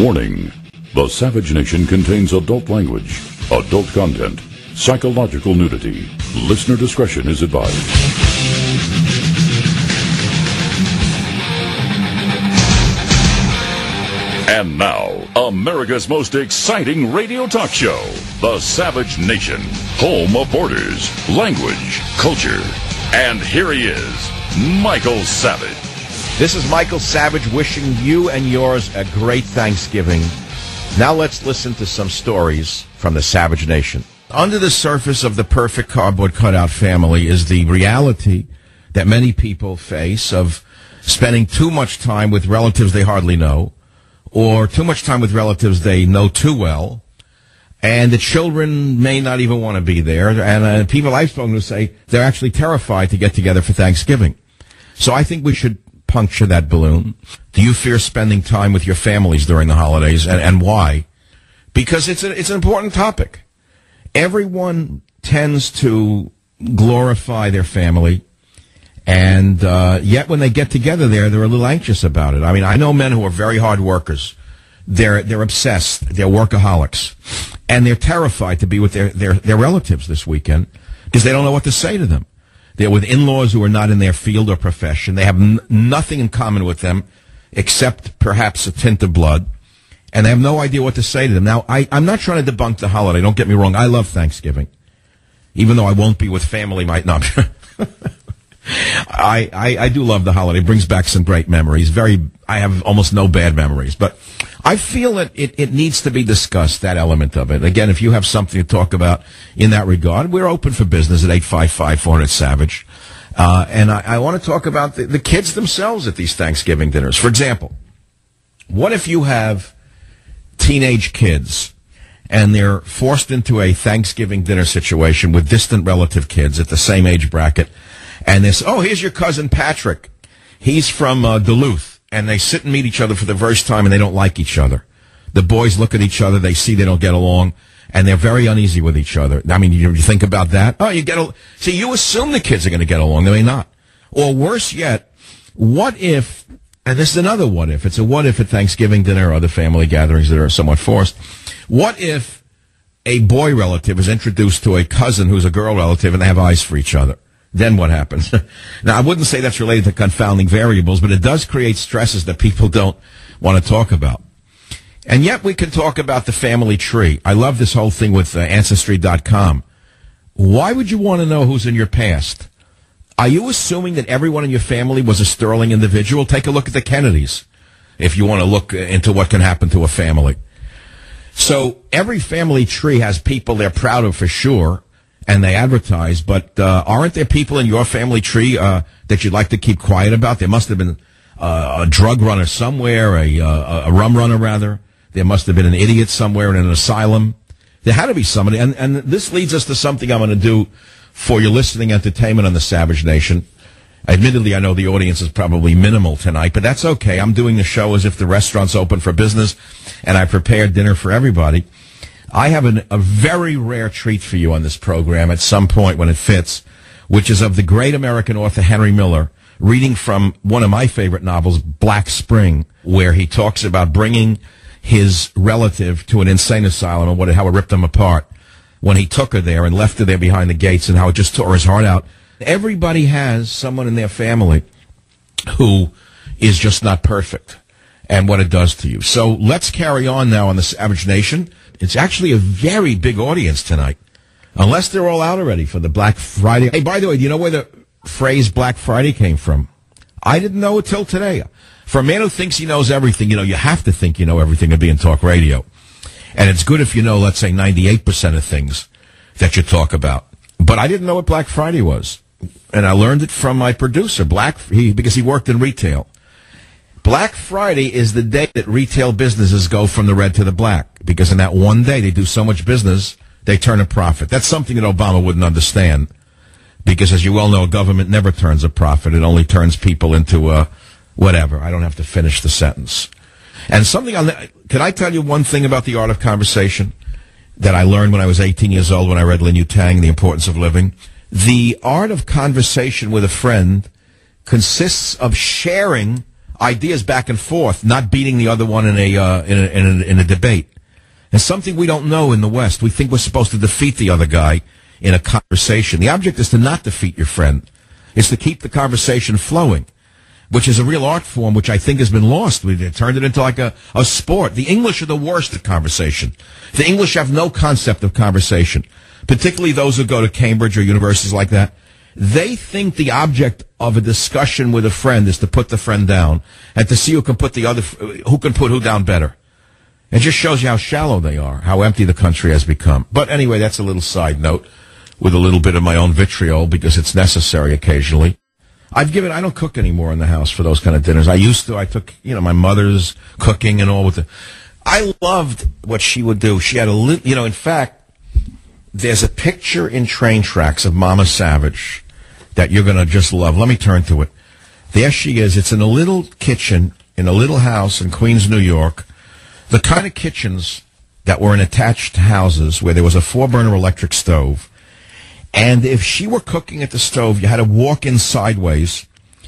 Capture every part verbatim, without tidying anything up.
Warning. The Savage Nation contains adult language, adult content, psychological nudity. Listener discretion is advised. And now, America's most exciting radio talk show, The Savage Nation, home of borders, language, culture. And here he is, Michael Savage. This is Michael Savage wishing you and yours a great Thanksgiving. Now let's listen to some stories from the Savage Nation. Under the surface of the perfect cardboard cutout family is the reality that many people face of spending too much time with relatives they hardly know, or too much time with relatives they know too well, and the children may not even want to be there, and uh, people I've spoken to say they're actually terrified to get together for Thanksgiving. So I think we should puncture that balloon. Do you fear spending time with your families during the holidays, and, and why? Because it's a, it's an important topic. Everyone tends to glorify their family, and uh, yet when they get together there, they're a little anxious about it. I mean, I know men who are very hard workers. They're they're obsessed. They're workaholics, and they're terrified to be with their, their, their relatives this weekend because they don't know what to say to them. They're with in-laws who are not in their field or profession. They have n- nothing in common with them except perhaps a tint of blood, and they have no idea what to say to them. Now, I, I'm not trying to debunk the holiday. Don't get me wrong. I love Thanksgiving, even though I won't be with family. Might not. I, I, I do love the holiday. It brings back some great memories. Very, I have almost no bad memories, but I feel that it, it needs to be discussed, that element of it. Again, if you have something to talk about in that regard, we're open for business at eight five five, four hundred, SAVAGE. Uh, and I, I want to talk about the, the kids themselves at these Thanksgiving dinners. For example, what if you have teenage kids and they're forced into a Thanksgiving dinner situation with distant relative kids at the same age bracket, and this, oh, here's your cousin Patrick. He's from uh, Duluth. And they sit and meet each other for the first time, and they don't like each other. The boys look at each other, they see they don't get along, and they're very uneasy with each other. I mean, you, you think about that? Oh, you get al- See, you assume the kids are going to get along. They may not. Or worse yet, what if, and this is another what if, it's a what if at Thanksgiving dinner or other family gatherings that are somewhat forced. What if a boy relative is introduced to a cousin who's a girl relative and they have eyes for each other? Then what happens? Now, I wouldn't say that's related to confounding variables, but it does create stresses that people don't want to talk about. And yet we can talk about the family tree. I love this whole thing with uh, Ancestry dot com. Why would you want to know who's in your past? Are you assuming that everyone in your family was a sterling individual? Take a look at the Kennedys, if you want to look into what can happen to a family. So every family tree has people they're proud of for sure, and they advertise, but uh, aren't there people in your family tree uh, that you'd like to keep quiet about? There must have been uh, a drug runner somewhere, a, uh, a rum runner, rather. There must have been an idiot somewhere in an asylum. There had to be somebody, and, and this leads us to something I'm going to do for your listening entertainment on the Savage Nation. Admittedly, I know the audience is probably minimal tonight, but that's okay. I'm doing the show as if the restaurant's open for business, and I prepared dinner for everybody. I have an, a very rare treat for you on this program at some point when it fits, which is of the great American author Henry Miller, reading from one of my favorite novels, Black Spring, where he talks about bringing his relative to an insane asylum and what, how it ripped them apart when he took her there and left her there behind the gates, and how it just tore his heart out. Everybody has someone in their family who is just not perfect, and what it does to you. So let's carry on now on the Savage Nation. It's actually a very big audience tonight, unless they're all out already for the Black Friday. Hey, by the way, do you know where the phrase Black Friday came from? I didn't know it till today. For a man who thinks he knows everything, you know, you have to think you know everything to be in talk radio. And it's good if you know, let's say, ninety-eight percent of things that you talk about. But I didn't know what Black Friday was. And I learned it from my producer, Black, he, because he worked in retail. Black Friday is the day that retail businesses go from the red to the black, because in that one day they do so much business, they turn a profit. That's something that Obama wouldn't understand, because as you well know, government never turns a profit. It only turns people into uh, whatever. I don't have to finish the sentence. And something, on the, can I tell you one thing about the art of conversation that I learned when I was eighteen years old when I read Lin Yu Tang, The Importance of Living? The art of conversation with a friend consists of sharing ideas back and forth, not beating the other one in a, uh, in a, in a, in a debate. And something we don't know in the West. We think we're supposed to defeat the other guy in a conversation. The object is to not defeat your friend. It's to keep the conversation flowing, which is a real art form, which I think has been lost. We turned it into like a, a sport. The English are the worst at conversation. The English have no concept of conversation, particularly those who go to Cambridge or universities like that. They think the object of a discussion with a friend is to put the friend down and to see who can put the other, who can put who down better. It just shows you how shallow they are, how empty the country has become. But anyway, that's a little side note with a little bit of my own vitriol because it's necessary occasionally. I've given, I don't cook anymore in the house for those kind of dinners. I used to. I took, you know, my mother's cooking and all with the, I loved what she would do. She had a little, you know, in fact, there's a picture in Train Tracks of Mama Savage that you're going to just love. Let me turn to it. There she is. It's in a little kitchen in a little house in Queens, New York. The kind of kitchens that were in attached houses where there was a four-burner electric stove. And if she were cooking at the stove, you had to walk in sideways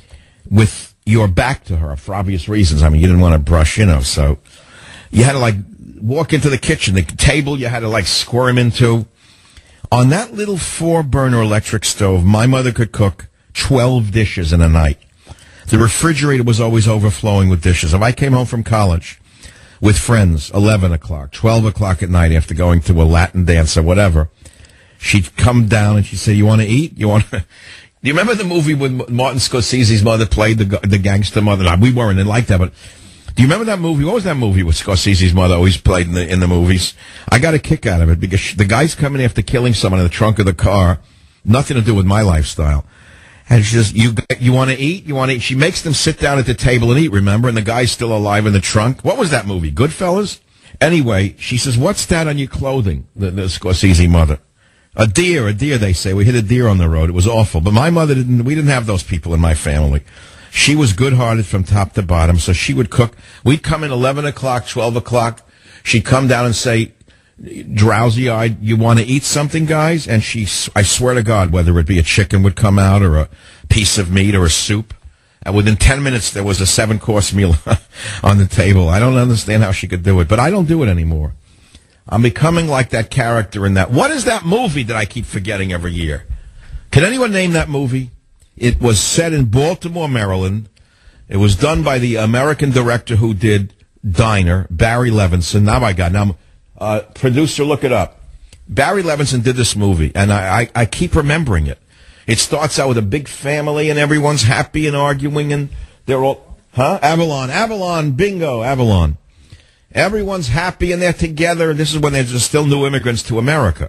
with your back to her for obvious reasons. I mean, you didn't want to brush, you know, so you had to, like, walk into the kitchen. The table you had to, like, squirm into. On that little four-burner electric stove, my mother could cook twelve dishes in a night. The refrigerator was always overflowing with dishes. If I came home from college with friends, eleven o'clock, twelve o'clock at night after going to a Latin dance or whatever, she'd come down and she'd say, you want to eat? You want to... Do you remember the movie when Martin Scorsese's mother played the the gangster mother? No, we weren't like that, but do you remember that movie? What was that movie with Scorsese's mother always played in the in the movies? I got a kick out of it because she, the guy's coming after killing someone in the trunk of the car, nothing to do with my lifestyle. And she says, you you want to eat? You want to eat? She makes them sit down at the table and eat, remember? And the guy's still alive in the trunk. What was that movie? Goodfellas? Anyway, she says, what's that on your clothing? The, the Scorsese mother. A deer, a deer, they say. We hit a deer on the road. It was awful. But my mother didn't, we didn't have those people in my family. She was good-hearted from top to bottom, so she would cook. We'd come in eleven o'clock, twelve o'clock. She'd come down and say, drowsy-eyed, you want to eat something, guys? And she, I swear to God, whether it be a chicken would come out or a piece of meat or a soup, and within ten minutes there was a seven-course meal on the table. I don't understand how she could do it, but I don't do it anymore. I'm becoming like that character in that. What is that movie that I keep forgetting every year? Can anyone name that movie? It was set in Baltimore, Maryland. It was done by the American director who did Diner, Barry Levinson. Now, my God, now, uh, producer, look it up. Barry Levinson did this movie, and I, I, I keep remembering it. It starts out with a big family, and everyone's happy and arguing, and they're all, huh? Avalon, Avalon, bingo, Avalon. Everyone's happy, and they're together, and this is when there's still new immigrants to America.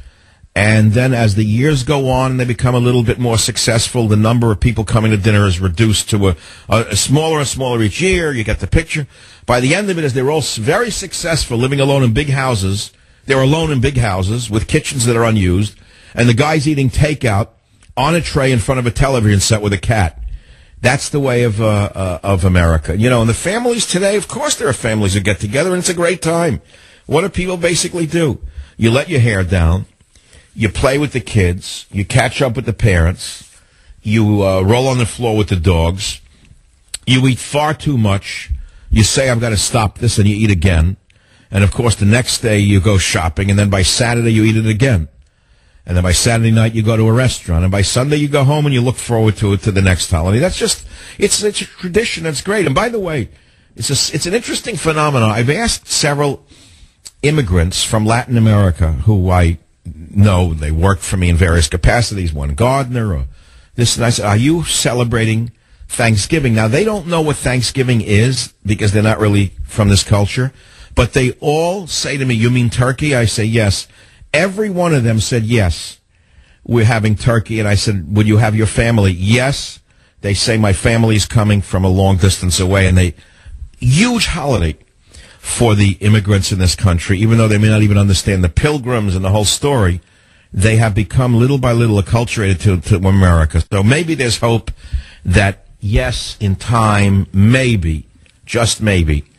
And then as the years go on and they become a little bit more successful, the number of people coming to dinner is reduced to a, a, a smaller and smaller each year. You get the picture. By the end of it, as they're all very successful, living alone in big houses, they're alone in big houses with kitchens that are unused, and the guy's eating takeout on a tray in front of a television set with a cat. That's the way of uh, uh, of America. You know, and the families today, of course there are families that get together, and it's a great time. What do people basically do? You let your hair down. You play with the kids. You catch up with the parents. You uh, roll on the floor with the dogs. You eat far too much. You say, I've got to stop this, and you eat again. And, of course, the next day you go shopping, and then by Saturday you eat it again. And then by Saturday night you go to a restaurant. And by Sunday you go home and you look forward to it to the next holiday. That's just, it's, it's a tradition. That's great. And by the way, it's a, it's an interesting phenomenon. I've asked several immigrants from Latin America who I know, they worked for me in various capacities, one gardener or this, and I said, are you celebrating Thanksgiving? Now, they don't know what Thanksgiving is because they're not really from this culture, but they all say to me, you mean turkey? I say, yes. Every one of them said, yes, we're having turkey. And I said, would you have your family? Yes. They say, my family's coming from a long distance away, and they, huge holiday for the immigrants in this country, even though they may not even understand the pilgrims and the whole story. They have become little by little acculturated to, to America. So maybe there's hope that, yes, in time, maybe, just maybe,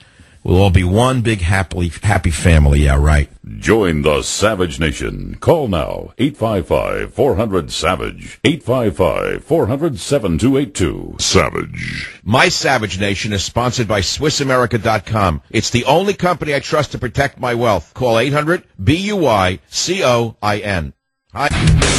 We'll all be one big happily happy family. Yeah, right. Join the Savage Nation. Call now, eight five five, four hundred, SAVAGE, eight five five, four hundred, seven two eight two. Savage. My Savage Nation is sponsored by Swiss America dot com. It's the only company I trust to protect my wealth. Call eight hundred, B U I C O I N. Hi.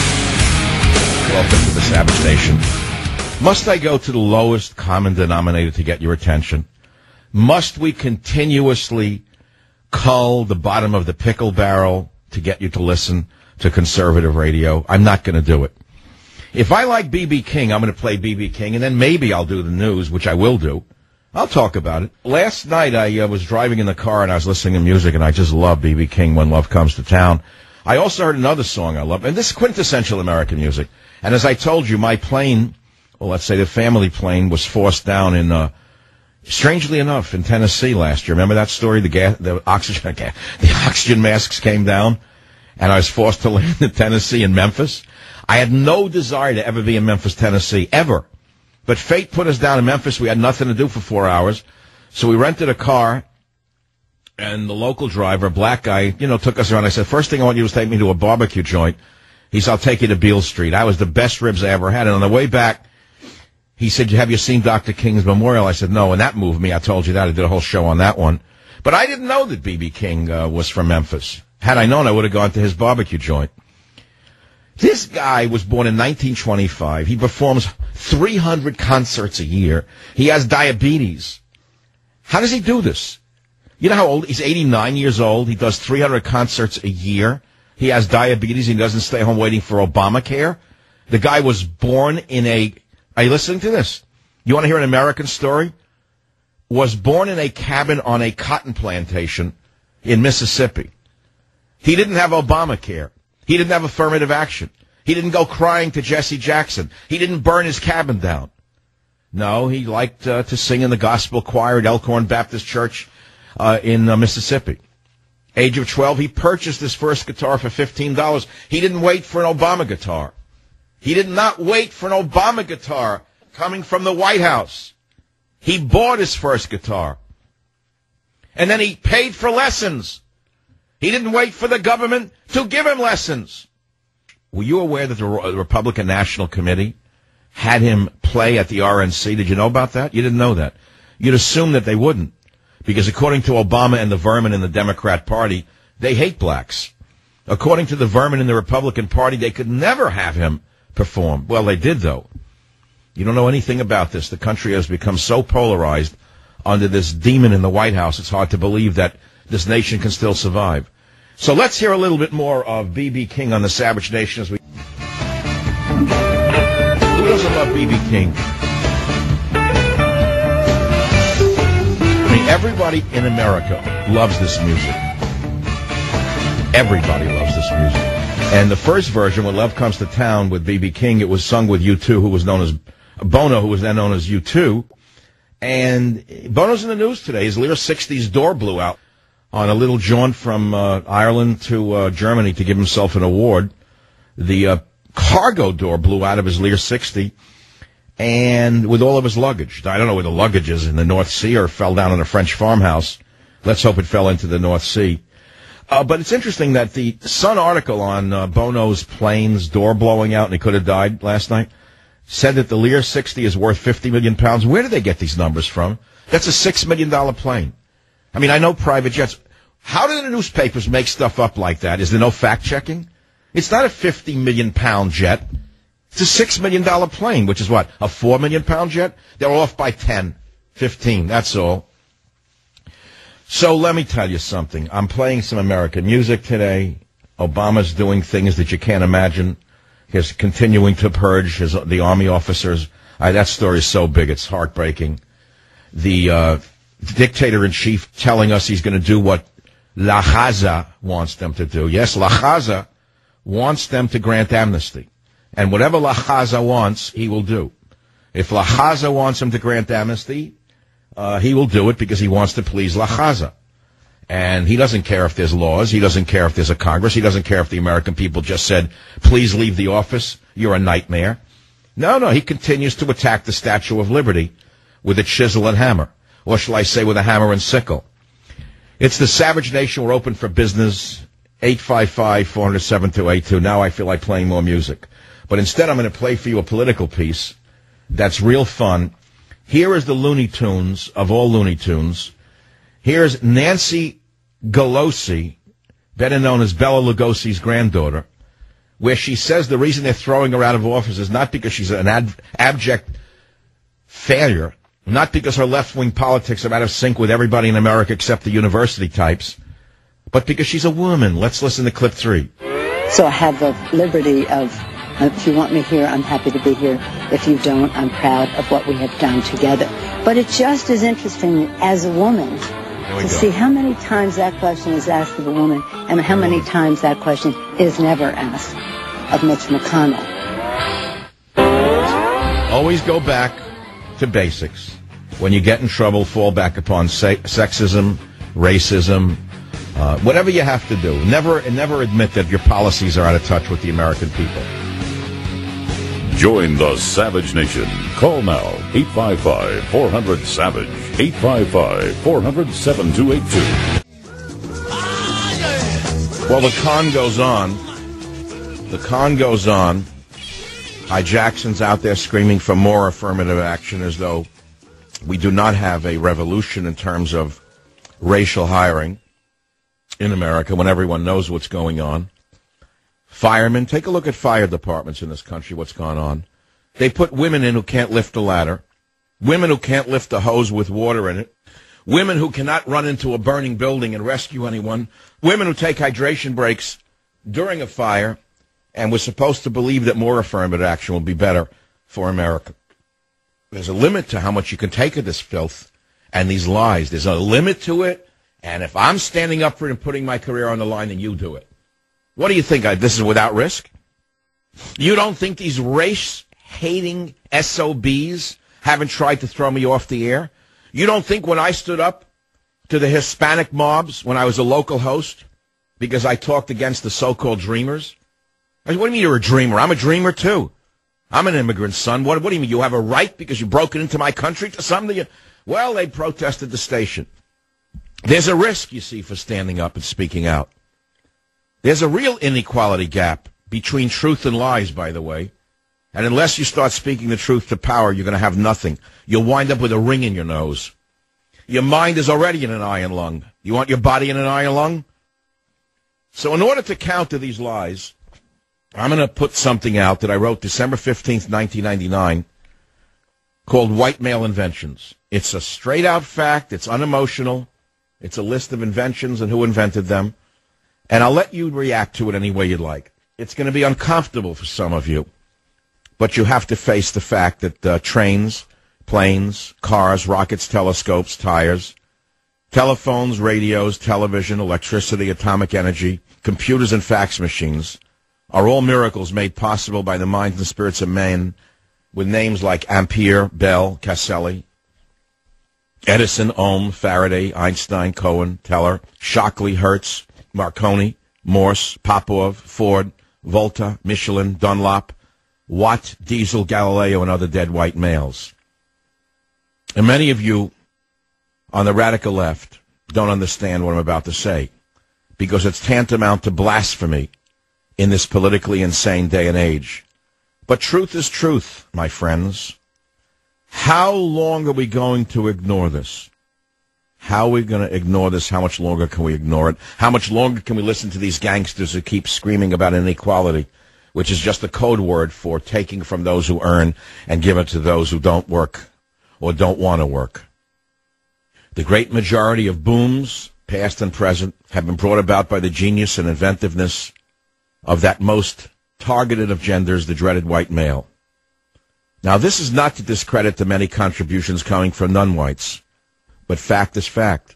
Welcome to the Savage Nation. Must I go to the lowest common denominator to get your attention? Must we continuously cull the bottom of the pickle barrel to get you to listen to conservative radio? I'm not going to do it. If I like B B King, I'm going to play B B King, and then maybe I'll do the news, which I will do. I'll talk about it. Last night, I uh, was driving in the car, and I was listening to music, and I just love B B King, When Love Comes to Town. I also heard another song I love, and this is quintessential American music. And as I told you, my plane, well, let's say the family plane, was forced down in... Uh, Strangely enough, in Tennessee last year, remember that story? The gas, the oxygen, the oxygen masks came down, and I was forced to land in Tennessee and Memphis. I had no desire to ever be in Memphis, Tennessee, ever. But fate put us down in Memphis. We had nothing to do for four hours, so we rented a car, and the local driver, a black guy, you know, took us around. I said, first thing I want you to take me to a barbecue joint. He said, I'll take you to Beale Street. That was the best ribs I ever had. And on the way back, he said, have you seen Doctor King's memorial? I said, no, and that moved me. I told you that. I did a whole show on that one. But I didn't know that B B King uh, was from Memphis. Had I known, I would have gone to his barbecue joint. This guy was born in nineteen twenty-five. He performs three hundred concerts a year. He has diabetes. How does he do this? You know how old? He's eighty-nine years old. He does three hundred concerts a year. He has diabetes. He doesn't stay home waiting for Obamacare. The guy was born in a... Are you listening to this? You want to hear an American story? Was born in a cabin on a cotton plantation in Mississippi. He didn't have Obamacare. He didn't have affirmative action. He didn't go crying to Jesse Jackson. He didn't burn his cabin down. No, he liked uh, to sing in the gospel choir at Elkhorn Baptist Church uh, in uh, Mississippi. Age of twelve, he purchased his first guitar for fifteen dollars. He didn't wait for an Obama guitar. He did not wait for an Obama guitar coming from the White House. He bought his first guitar. And then he paid for lessons. He didn't wait for the government to give him lessons. Were you aware that the Republican National Committee had him play at the R N C? Did you know about that? You didn't know that. You'd assume that they wouldn't. Because according to Obama and the vermin in the Democrat Party, they hate blacks. According to the vermin in the Republican Party, they could never have him perform. Well, they did, though. You don't know anything about this. The country has become so polarized under this demon in the White House, it's hard to believe that this nation can still survive. So let's hear a little bit more of B B King on the Savage Nation as we... Who doesn't love B B King? I mean, everybody in America loves this music. Everybody loves this music. And the first version, When Love Comes to Town, with B B King, it was sung with U two, who was known as Bono, who was then known as U two. And Bono's in the news today. His Lear sixty's door blew out on a little jaunt from uh, Ireland to uh, Germany to give himself an award. The uh, cargo door blew out of his Lear sixty, and with all of his luggage. I don't know where the luggage is, in the North Sea, or fell down in a French farmhouse. Let's hope it fell into the North Sea. Uh, but it's interesting that the Sun article on uh, Bono's plane's door blowing out and he could have died last night said that the Lear sixty is worth fifty million pounds. Where do they get these numbers from? That's a six million dollars plane. I mean, I know private jets. How do the newspapers make stuff up like that? Is there no fact-checking? It's not a fifty million pound jet. It's a six million dollars plane, which is what, a four million pound jet? They're off by ten, fifteen, that's all. So let me tell you something. I'm playing some American music today. Obama's doing things that you can't imagine. He's continuing to purge his, the Army officers. I, that story is so big, it's heartbreaking. The uh, dictator-in-chief telling us he's going to do what La Haza wants them to do. Yes, La Haza wants them to grant amnesty. And whatever La Haza wants, he will do. If La Haza wants him to grant amnesty, Uh, he will do it because he wants to please La Haza. And he doesn't care if there's laws. He doesn't care if there's a Congress. He doesn't care if the American people just said, please leave the office. You're a nightmare. No, no, he continues to attack the Statue of Liberty with a chisel and hammer. Or shall I say with a hammer and sickle. It's the Savage Nation. We're open for business. eight five five, four hundred, seven two eight two. Now I feel like playing more music. But instead I'm going to play for you a political piece that's real fun. Here is the Looney Tunes of all Looney Tunes. Here's Nancy Pelosi, better known as Bela Lugosi's granddaughter, where she says the reason they're throwing her out of office is not because she's an ad- abject failure, not because her left-wing politics are out of sync with everybody in America except the university types, but because she's a woman. Let's listen to clip three. So I have the liberty of, if you want me here, I'm happy to be here. If you don't, I'm proud of what we have done together. But it's just as interesting as a woman to go. see how many times that question is asked of a woman and how many times that question is never asked of Mitch McConnell. Always go back to basics. When you get in trouble, fall back upon se- sexism, racism, uh, whatever you have to do. Never, never admit that your policies are out of touch with the American people. Join the Savage Nation. Call now, eight five five, four hundred, SAVAGE, eight five five, four hundred, seven two eight two. Well, the con goes on. The con goes on. Hi, Jackson's out there screaming for more affirmative action as though we do not have a revolution in terms of racial hiring in America when everyone knows what's going on. Firemen, take a look at fire departments in this country, what's gone on. They put women in who can't lift a ladder, women who can't lift a hose with water in it, women who cannot run into a burning building and rescue anyone, women who take hydration breaks during a fire, and we're supposed to believe that more affirmative action will be better for America. There's a limit to how much you can take of this filth and these lies. There's a limit to it, and if I'm standing up for it and putting my career on the line, then you do it. What do you think? I, this is without risk? You don't think these race-hating S O Bs haven't tried to throw me off the air? You don't think when I stood up to the Hispanic mobs when I was a local host because I talked against the so-called dreamers? I said, what do you mean you're a dreamer? I'm a dreamer, too. I'm an immigrant son. What, what do you mean? You have a right because you broke it into my country to something? You, well, they protested the station. There's a risk, you see, for standing up and speaking out. There's a real inequality gap between truth and lies, by the way. And unless you start speaking the truth to power, you're going to have nothing. You'll wind up with a ring in your nose. Your mind is already in an iron lung. You want your body in an iron lung? So in order to counter these lies, I'm going to put something out that I wrote December fifteenth, nineteen ninety-nine, called White Male Inventions. It's a straight-out fact. It's unemotional. It's a list of inventions and who invented them. And I'll let you react to it any way you'd like. It's going to be uncomfortable for some of you, but you have to face the fact that uh, trains, planes, cars, rockets, telescopes, tires, telephones, radios, television, electricity, atomic energy, computers, and fax machines are all miracles made possible by the minds and spirits of men with names like Ampere, Bell, Caselli, Edison, Ohm, Faraday, Einstein, Cohen, Teller, Shockley, Hertz, Marconi, Morse, Popov, Ford, Volta, Michelin, Dunlop, Watt, Diesel, Galileo, and other dead white males. And many of you on the radical left don't understand what I'm about to say because it's tantamount to blasphemy in this politically insane day and age. But truth is truth, my friends. How long are we going to ignore this? How are we going to ignore this? How much longer can we ignore it? How much longer can we listen to these gangsters who keep screaming about inequality, which is just a code word for taking from those who earn and give it to those who don't work or don't want to work? The great majority of booms, past and present, have been brought about by the genius and inventiveness of that most targeted of genders, the dreaded white male. Now, this is not to discredit the many contributions coming from non-whites, but fact is fact.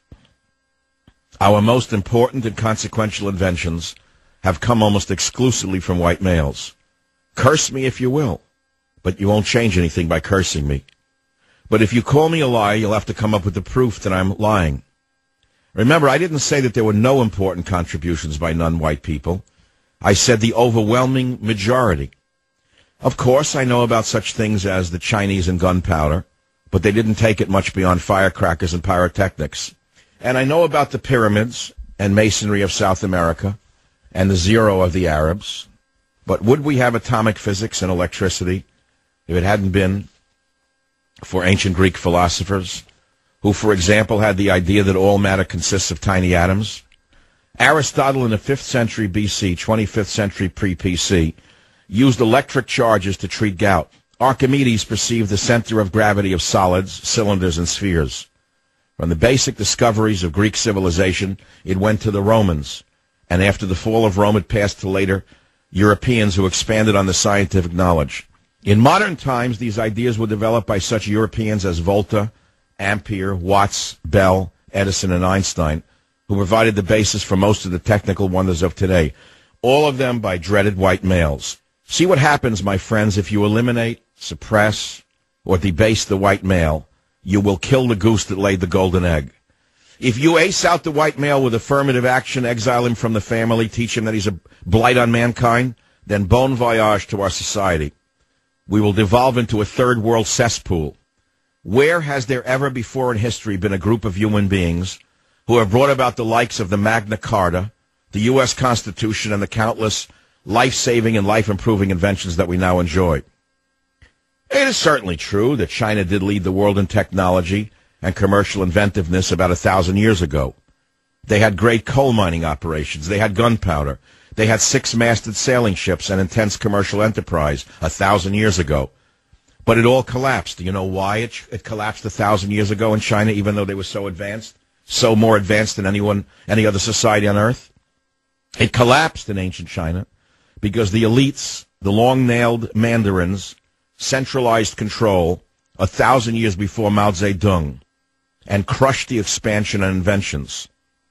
Our most important and consequential inventions have come almost exclusively from white males. Curse me if you will, but you won't change anything by cursing me. But if you call me a liar, you'll have to come up with the proof that I'm lying. Remember, I didn't say that there were no important contributions by non-white people. I said the overwhelming majority. Of course, I know about such things as the Chinese and gunpowder, but they didn't take it much beyond firecrackers and pyrotechnics. And I know about the pyramids and masonry of South America and the zero of the Arabs. But would we have atomic physics and electricity if it hadn't been for ancient Greek philosophers who, for example, had the idea that all matter consists of tiny atoms? Aristotle in the fifth century B C, twenty-fifth century pre-P C, used electric charges to treat gout. Archimedes perceived the center of gravity of solids, cylinders, and spheres. From the basic discoveries of Greek civilization, it went to the Romans, and after the fall of Rome, it passed to later Europeans who expanded on the scientific knowledge. In modern times, these ideas were developed by such Europeans as Volta, Ampere, Watts, Bell, Edison, and Einstein, who provided the basis for most of the technical wonders of today, all of them by dreaded white males. See what happens, my friends, if you eliminate, suppress, or debase the white male. You will kill the goose that laid the golden egg. If you ace out the white male with affirmative action, exile him from the family, teach him that he's a blight on mankind, then bon voyage to our society. We will devolve into a third world cesspool. Where has there ever before in history been a group of human beings who have brought about the likes of the Magna Carta, the U S Constitution, and the countless life-saving and life-improving inventions that we now enjoy? It is certainly true that China did lead the world in technology and commercial inventiveness about a thousand years ago. They had great coal mining operations. They had gunpowder. They had six-masted sailing ships and intense commercial enterprise a thousand years ago. But it all collapsed. Do you know why it, it collapsed a thousand years ago in China, even though they were so advanced, so more advanced than anyone, any other society on earth? It collapsed in ancient China because the elites, the long-nailed mandarins, centralized control a thousand years before Mao Zedong and crushed the expansion and inventions.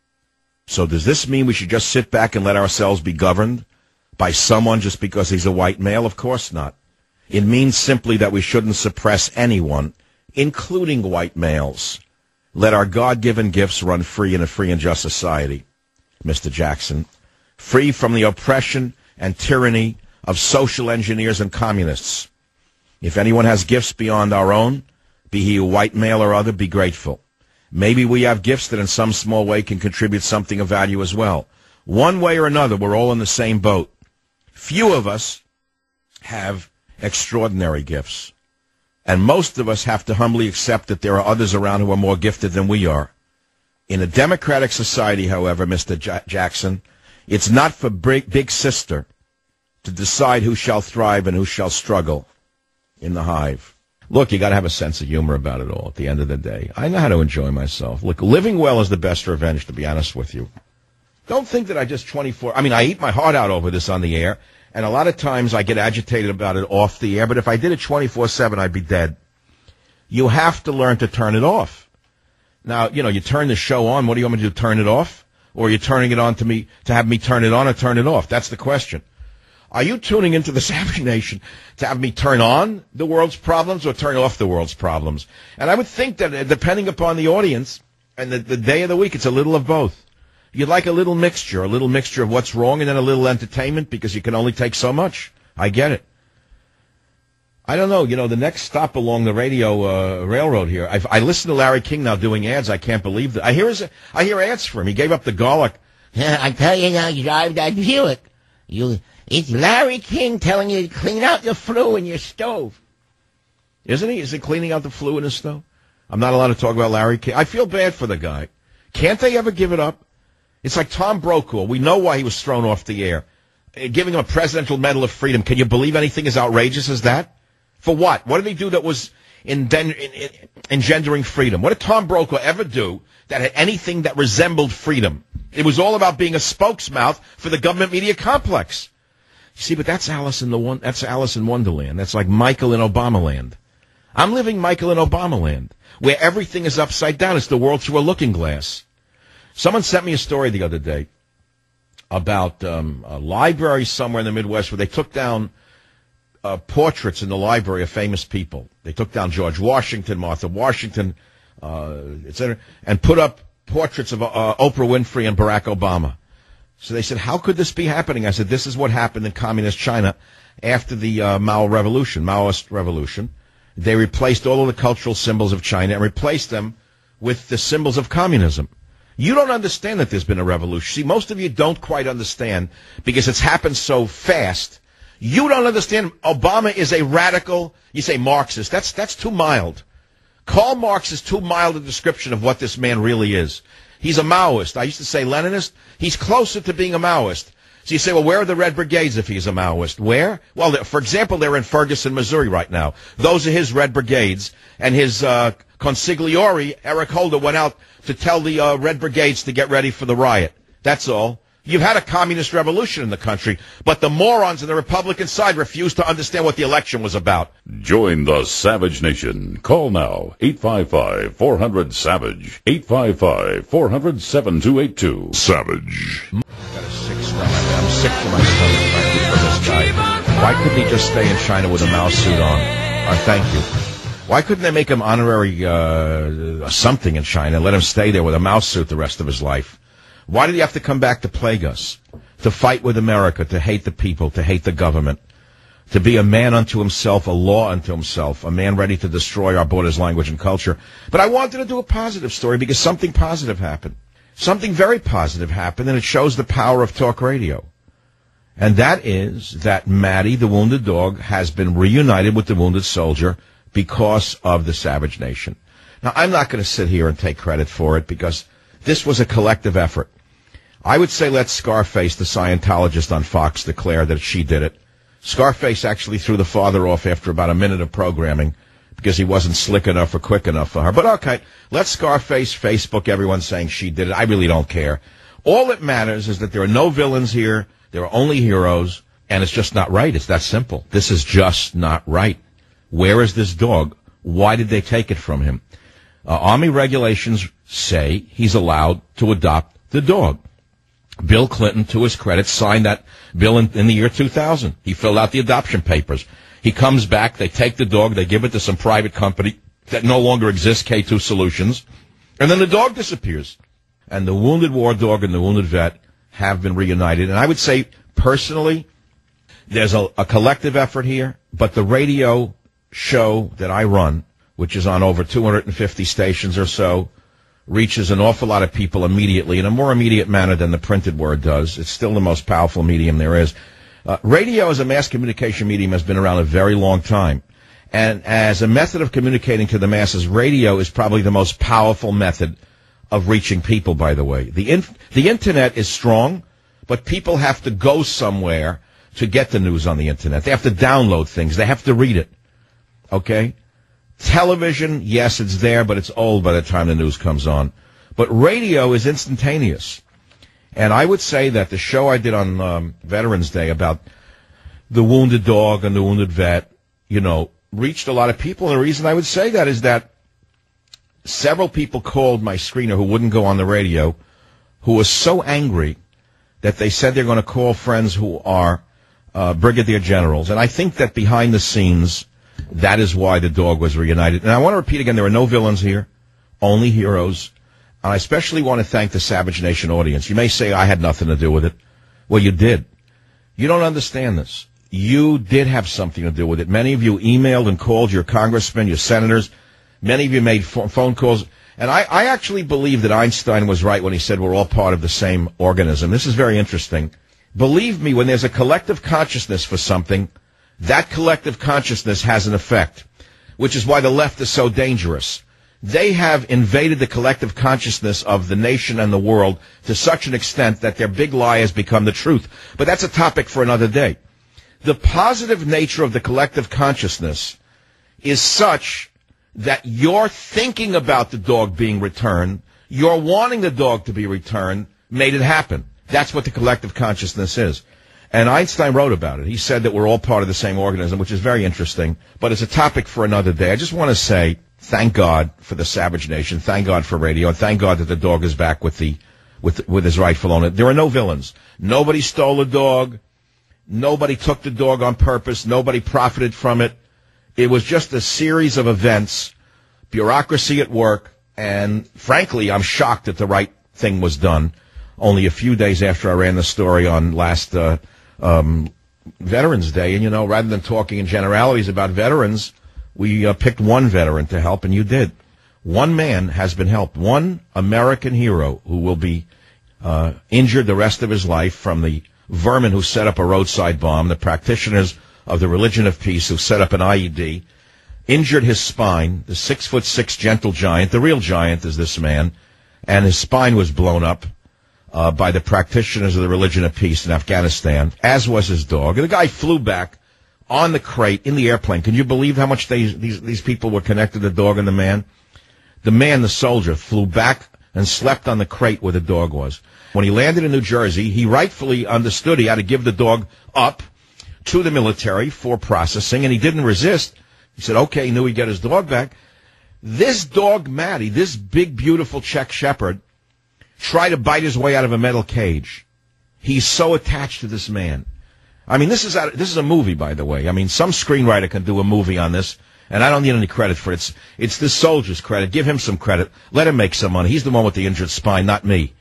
So does this mean we should just sit back and let ourselves be governed by someone just because he's a white male? Of course not. It means simply that we shouldn't suppress anyone, including white males. Let our God-given gifts run free in a free and just society, Mister Jackson, free from the oppression and tyranny of social engineers and communists. If anyone has gifts beyond our own, be he a white male or other, be grateful. Maybe we have gifts that in some small way can contribute something of value as well. One way or another, we're all in the same boat. Few of us have extraordinary gifts, and most of us have to humbly accept that there are others around who are more gifted than we are. In a democratic society, however, Mister J- Jackson, it's not for big, big sister to decide who shall thrive and who shall struggle in the hive. Look, you got to have a sense of humor about it all at the end of the day. I know how to enjoy myself. Look, living well is the best revenge, to be honest with you. Don't think that I just twenty-four... I mean, I eat my heart out over this on the air, and a lot of times I get agitated about it off the air, but if I did it twenty-four seven, I'd be dead. You have to learn to turn it off. Now, you know, you turn the show on. What do you want me to do, turn it off? Or are you turning it on to me to have me turn it on or turn it off? That's the question. Are you tuning into the Savage Nation to have me turn on the world's problems or turn off the world's problems? And I would think that uh, depending upon the audience and the, the day of the week, it's a little of both. You'd like a little mixture, a little mixture of what's wrong and then a little entertainment because you can only take so much. I get it. I don't know. You know, the next stop along the radio uh, railroad here, I've, I listen to Larry King now doing ads. I can't believe that. I hear his, I hear ads for him. He gave up the garlic. Yeah, I tell you now, you drive that Buick. You... It's Larry King telling you to clean out the flue in your stove. Isn't he? Is he cleaning out the flue in his stove? I'm not allowed to talk about Larry King. I feel bad for the guy. Can't they ever give it up? It's like Tom Brokaw. We know why he was thrown off the air. Uh, giving him a Presidential Medal of Freedom. Can you believe anything as outrageous as that? For what? What did he do that was enden- in, in, engendering freedom? What did Tom Brokaw ever do that had anything that resembled freedom? It was all about being a spokesmouth for the government media complex. See, but that's Alice in the one. That's Alice in Wonderland. That's like Michael in Obamaland. I'm living Michael in Obamaland, where everything is upside down. It's the world through a looking glass. Someone sent me a story the other day about um, a library somewhere in the Midwest where they took down uh, portraits in the library of famous people. They took down George Washington, Martha Washington, uh, et cetera, and put up portraits of uh, Oprah Winfrey and Barack Obama. So they said, how could this be happening? I said, this is what happened in communist China after the uh, Mao Revolution, Maoist Revolution. They replaced all of the cultural symbols of China and replaced them with the symbols of communism. You don't understand that there's been a revolution. See, most of you don't quite understand because it's happened so fast. You don't understand Obama is a radical, you say Marxist. That's, that's too mild. Karl Marx is too mild a description of what this man really is. He's a Maoist. I used to say Leninist. He's closer to being a Maoist. So you say, well, where are the Red Brigades if he's a Maoist? Where? Well, for example, they're in Ferguson, Missouri right now. Those are his Red Brigades. And his uh, consigliere, Eric Holder, went out to tell the uh, Red Brigades to get ready for the riot. That's all. You've had a communist revolution in the country, but the morons on the Republican side refuse to understand what the election was about. Join the Savage Nation. Call now, eight five five, four hundred, SAVAGE, eight five five, four hundred, seven two eight two. Savage. I've got a sick stomach. I'm sick to my stomach, frankly, for this guy. Why couldn't he just stay in China with a Mao suit on? Uh, thank you. Why couldn't they make him honorary uh, something in China and let him stay there with a Mao suit the rest of his life? Why did he have to come back to plague us, to fight with America, to hate the people, to hate the government, to be a man unto himself, a law unto himself, a man ready to destroy our borders, language, and culture? But I wanted to do a positive story because something positive happened. Something very positive happened, and it shows the power of talk radio. And that is that Maddie, the wounded dog, has been reunited with the wounded soldier because of the Savage Nation. Now, I'm not going to sit here and take credit for it because this was a collective effort. I would say let Scarface, the Scientologist on Fox, declare that she did it. Scarface actually threw the father off after about a minute of programming because he wasn't slick enough or quick enough for her. But okay, let Scarface Facebook everyone saying she did it. I really don't care. All that matters is that there are no villains here. There are only heroes, and it's just not right. It's that simple. This is just not right. Where is this dog? Why did they take it from him? Uh, Army regulations say he's allowed to adopt the dog. Bill Clinton, to his credit, signed that bill in, in the year two thousand. He filled out the adoption papers. He comes back, they take the dog, they give it to some private company that no longer exists, K two Solutions, and then the dog disappears. And the wounded war dog and the wounded vet have been reunited. And I would say, personally, there's a, a collective effort here, but the radio show that I run, which is on over two hundred fifty stations or so, reaches an awful lot of people immediately, in a more immediate manner than the printed word does. It's still the most powerful medium there is. Uh, radio as a mass communication medium has been around a very long time. And as a method of communicating to the masses, radio is probably the most powerful method of reaching people, by the way. The, in, the Internet is strong, but people have to go somewhere to get the news on the Internet. They have to download things. They have to read it. Okay? Television, yes, it's there, but it's old by the time the news comes on. But radio is instantaneous. And I would say that the show I did on um, Veterans Day about the wounded dog and the wounded vet, you know, reached a lot of people. And the reason I would say that is that several people called my screener who wouldn't go on the radio, who was so angry that they said they're going to call friends who are uh, brigadier generals. And I think that behind the scenes, that is why the dog was reunited. And I want to repeat again, there are no villains here, only heroes. And I especially want to thank the Savage Nation audience. You may say I had nothing to do with it. Well, you did. You don't understand this. You did have something to do with it. Many of you emailed and called your congressmen, your senators. Many of you made phone calls. And I, I actually believe that Einstein was right when he said we're all part of the same organism. This is very interesting. Believe me, when there's a collective consciousness for something, that collective consciousness has an effect, which is why the left is so dangerous. They have invaded the collective consciousness of the nation and the world to such an extent that their big lie has become the truth. But that's a topic for another day. The positive nature of the collective consciousness is such that you're thinking about the dog being returned, you're wanting the dog to be returned, made it happen. That's what the collective consciousness is. And Einstein wrote about it. He said that we're all part of the same organism, which is very interesting, but it's a topic for another day. I just want to say thank God for the Savage Nation, thank God for radio, and thank God that the dog is back with the with with his rightful owner. There are no villains. Nobody stole a dog. Nobody took the dog on purpose. Nobody profited from it. It was just a series of events, bureaucracy at work, and frankly, I'm shocked that the right thing was done only a few days after I ran the story on last uh, um, Veterans Day. And, you know, rather than talking in generalities about veterans, we uh, picked one veteran to help, and you did. One man has been helped. One American hero who will be uh, injured the rest of his life from the vermin who set up a roadside bomb, the practitioners of the religion of peace who set up an I E D, injured his spine. The six foot six gentle giant, the real giant is this man, and his spine was blown up uh, by the practitioners of the religion of peace in Afghanistan, as was his dog. And the guy flew back on the crate in the airplane. Can you believe how much they, these these people were connected, the dog and the man? The man, the soldier, flew back and slept on the crate where the dog was. When he landed in New Jersey, he rightfully understood he had to give the dog up to the military for processing, and he didn't resist. He said, okay, he knew he'd get his dog back. This dog, Matty, this big, beautiful Czech Shepherd, tried to bite his way out of a metal cage. He's so attached to this man. I mean, this is a, this is a movie, by the way. I mean, some screenwriter can do a movie on this, and I don't need any credit for it. It's, it's this soldier's credit. Give him some credit. Let him make some money. He's the one with the injured spine, not me.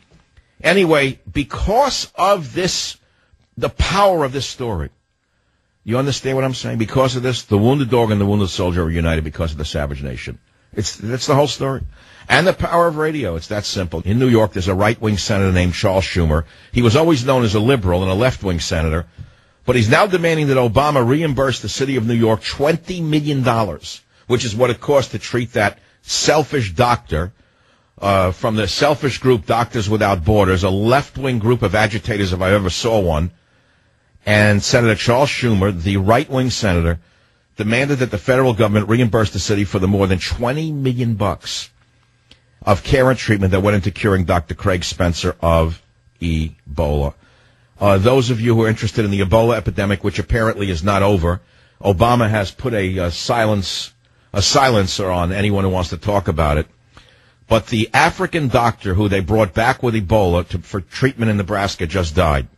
Anyway, because of this, the power of this story, you understand what I'm saying? Because of this, the wounded dog and the wounded soldier are united because of the Savage Nation. It's, that's the whole story. And the power of radio. It's that simple. In New York, there's a right-wing senator named Charles Schumer. He was always known as a liberal and a left-wing senator, but he's now demanding that Obama reimburse the city of New York twenty million dollars, which is what it cost to treat that selfish doctor uh, from the selfish group Doctors Without Borders, a left-wing group of agitators if I ever saw one. And Senator Charles Schumer, the right-wing senator, demanded that the federal government reimburse the city for the more than twenty million bucks of care and treatment that went into curing Doctor Craig Spencer of Ebola. Uh, those of you who are interested in the Ebola epidemic, which apparently is not over, Obama has put a, a silence, a silencer on anyone who wants to talk about it. But the African doctor who they brought back with Ebola to, for treatment in Nebraska just died.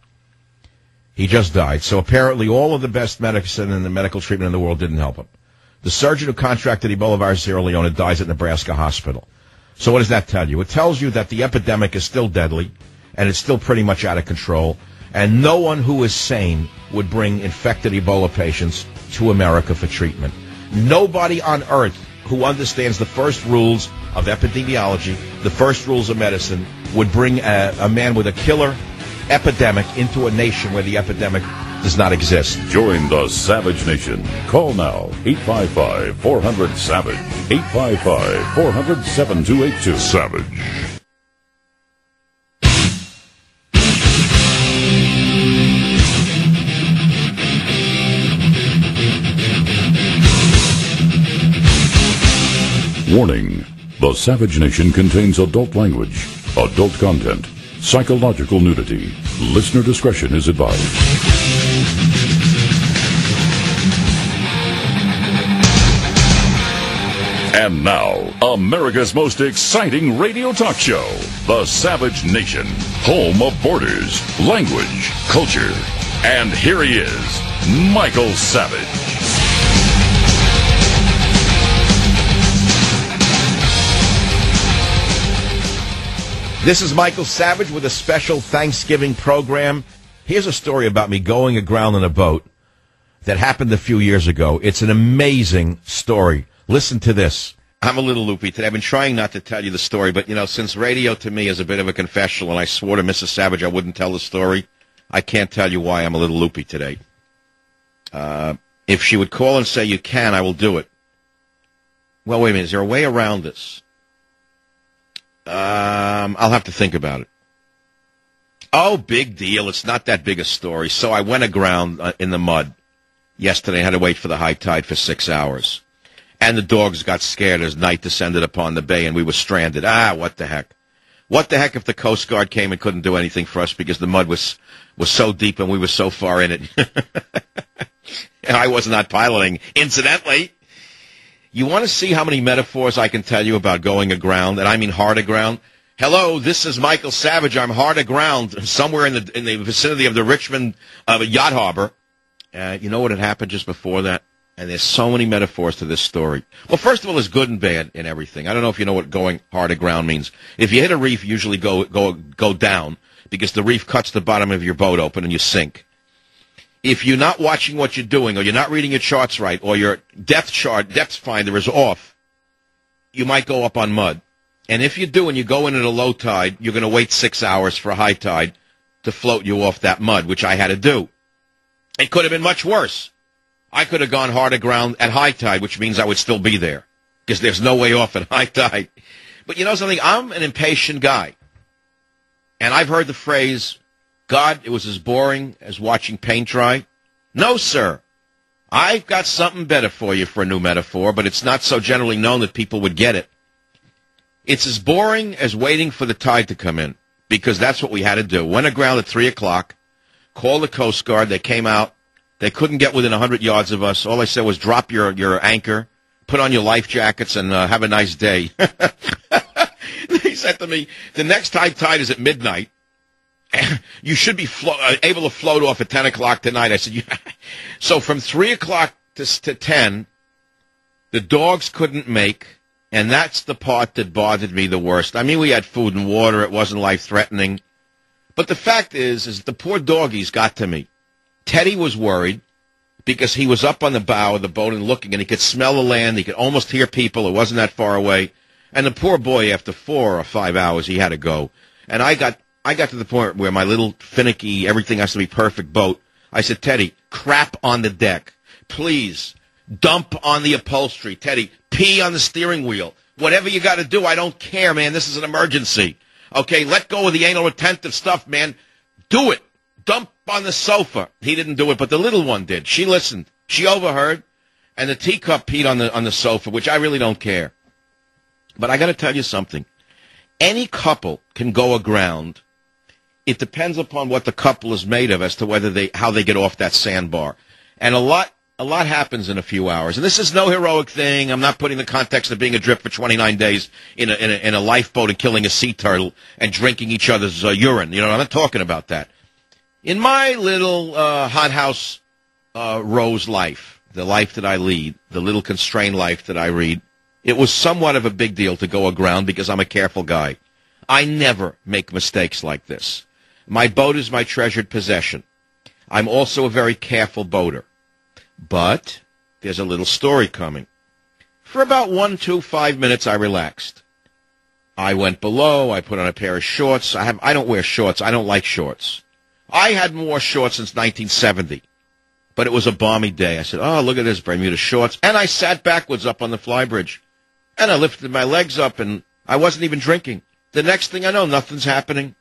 He just died. So apparently all of the best medicine and the medical treatment in the world didn't help him. The surgeon who contracted Ebola virus Sierra Leone dies at Nebraska hospital. So what does that tell you? It tells you that the epidemic is still deadly, and it's still pretty much out of control, and no one who is sane would bring infected Ebola patients to America for treatment. Nobody on earth who understands the first rules of epidemiology, the first rules of medicine, would bring a, a man with a killer epidemic into a nation where the epidemic does not exist. Join the Savage Nation. Call now, eight five five, four hundred, SAVAGE, eight five five, four hundred, seven two eight two. Savage. Warning. The Savage Nation contains adult language, adult content, psychological nudity. Listener discretion is advised. And now, America's most exciting radio talk show, The Savage Nation, home of borders, language, culture. And here he is, Michael Savage. This is Michael Savage with a special Thanksgiving program. Here's a story about me going aground in a boat that happened a few years ago. It's an amazing story. Listen to this. I'm a little loopy today. I've been trying not to tell you the story, but, you know, since radio to me is a bit of a confessional, and I swore to Missus Savage I wouldn't tell the story, I can't tell you why I'm a little loopy today. Uh, if she would call and say you can, I will do it. Well, wait a minute. Is there a way around this? Um, I'll have to think about it. Oh, big deal. It's not that big a story. So I went aground uh, in the mud yesterday. I had to wait for the high tide for six hours. And the dogs got scared as night descended upon the bay, and we were stranded. Ah, what the heck. What the heck if the Coast Guard came and couldn't do anything for us because the mud was, was so deep and we were so far in it. I was not piloting, incidentally. You want to see how many metaphors I can tell you about going aground, and I mean hard aground? Hello, this is Michael Savage. I'm hard aground somewhere in the in the vicinity of the Richmond uh, Yacht Harbor. Uh, you know what had happened just before that? And there's so many metaphors to this story. Well, first of all, there's good and bad in everything. I don't know if you know what going hard aground means. If you hit a reef, you usually go go go down because the reef cuts the bottom of your boat open and you sink. If you're not watching what you're doing, or you're not reading your charts right, or your depth chart, depth finder is off, you might go up on mud. And if you do and you go in at a low tide, you're going to wait six hours for a high tide to float you off that mud, which I had to do. It could have been much worse. I could have gone hard aground at high tide, which means I would still be there because there's no way off at high tide. But you know something? I'm an impatient guy. And I've heard the phrase, God, it was as boring as watching paint dry. No, sir. I've got something better for you for a new metaphor, but it's not so generally known that people would get it. It's as boring as waiting for the tide to come in, because that's what we had to do. Went aground at three o'clock, called the Coast Guard. They came out. They couldn't get within one hundred yards of us. All they said was drop your, your anchor, put on your life jackets, and uh, have a nice day. They said to me, the next high tide is at midnight. You should be flo- uh, able to float off at ten o'clock tonight. I said, yeah. So from three o'clock to, to ten, the dogs couldn't make, and that's the part that bothered me the worst. I mean, we had food and water. It wasn't life-threatening. But the fact is, is the poor doggies got to me. Teddy was worried because he was up on the bow of the boat and looking, and he could smell the land. He could almost hear people. It wasn't that far away. And the poor boy, after four or five hours, he had to go. And I got I got to the point where my little finicky, everything has to be perfect boat, I said, Teddy, crap on the deck. Please, dump on the upholstery. Teddy, pee on the steering wheel. Whatever you got to do, I don't care, man. This is an emergency. Okay, let go of the anal retentive stuff, man. Do it. Dump on the sofa. He didn't do it, but the little one did. She listened. She overheard, and the teacup peed on the on the sofa, which I really don't care. But I got to tell you something. Any couple can go aground. It depends upon what the couple is made of as to whether they how they get off that sandbar. And a lot a lot happens in a few hours. And this is no heroic thing. I'm not putting the context of being adrift for twenty-nine days in a, in a, in a lifeboat and killing a sea turtle and drinking each other's uh, urine. You know, I'm not talking about that. In my little uh, hothouse uh, Rose life, the life that I lead, the little constrained life that I lead, it was somewhat of a big deal to go aground because I'm a careful guy. I never make mistakes like this. My boat is my treasured possession. I'm also a very careful boater. But there's a little story coming. For about one, two, five minutes, I relaxed. I went below. I put on a pair of shorts. I have. I don't wear shorts. I don't like shorts. I hadn't worn shorts since nineteen seventy. But it was a balmy day. I said, oh, look at this, Bermuda shorts. And I sat backwards up on the flybridge. And I lifted my legs up, and I wasn't even drinking. The next thing I know, nothing's happening.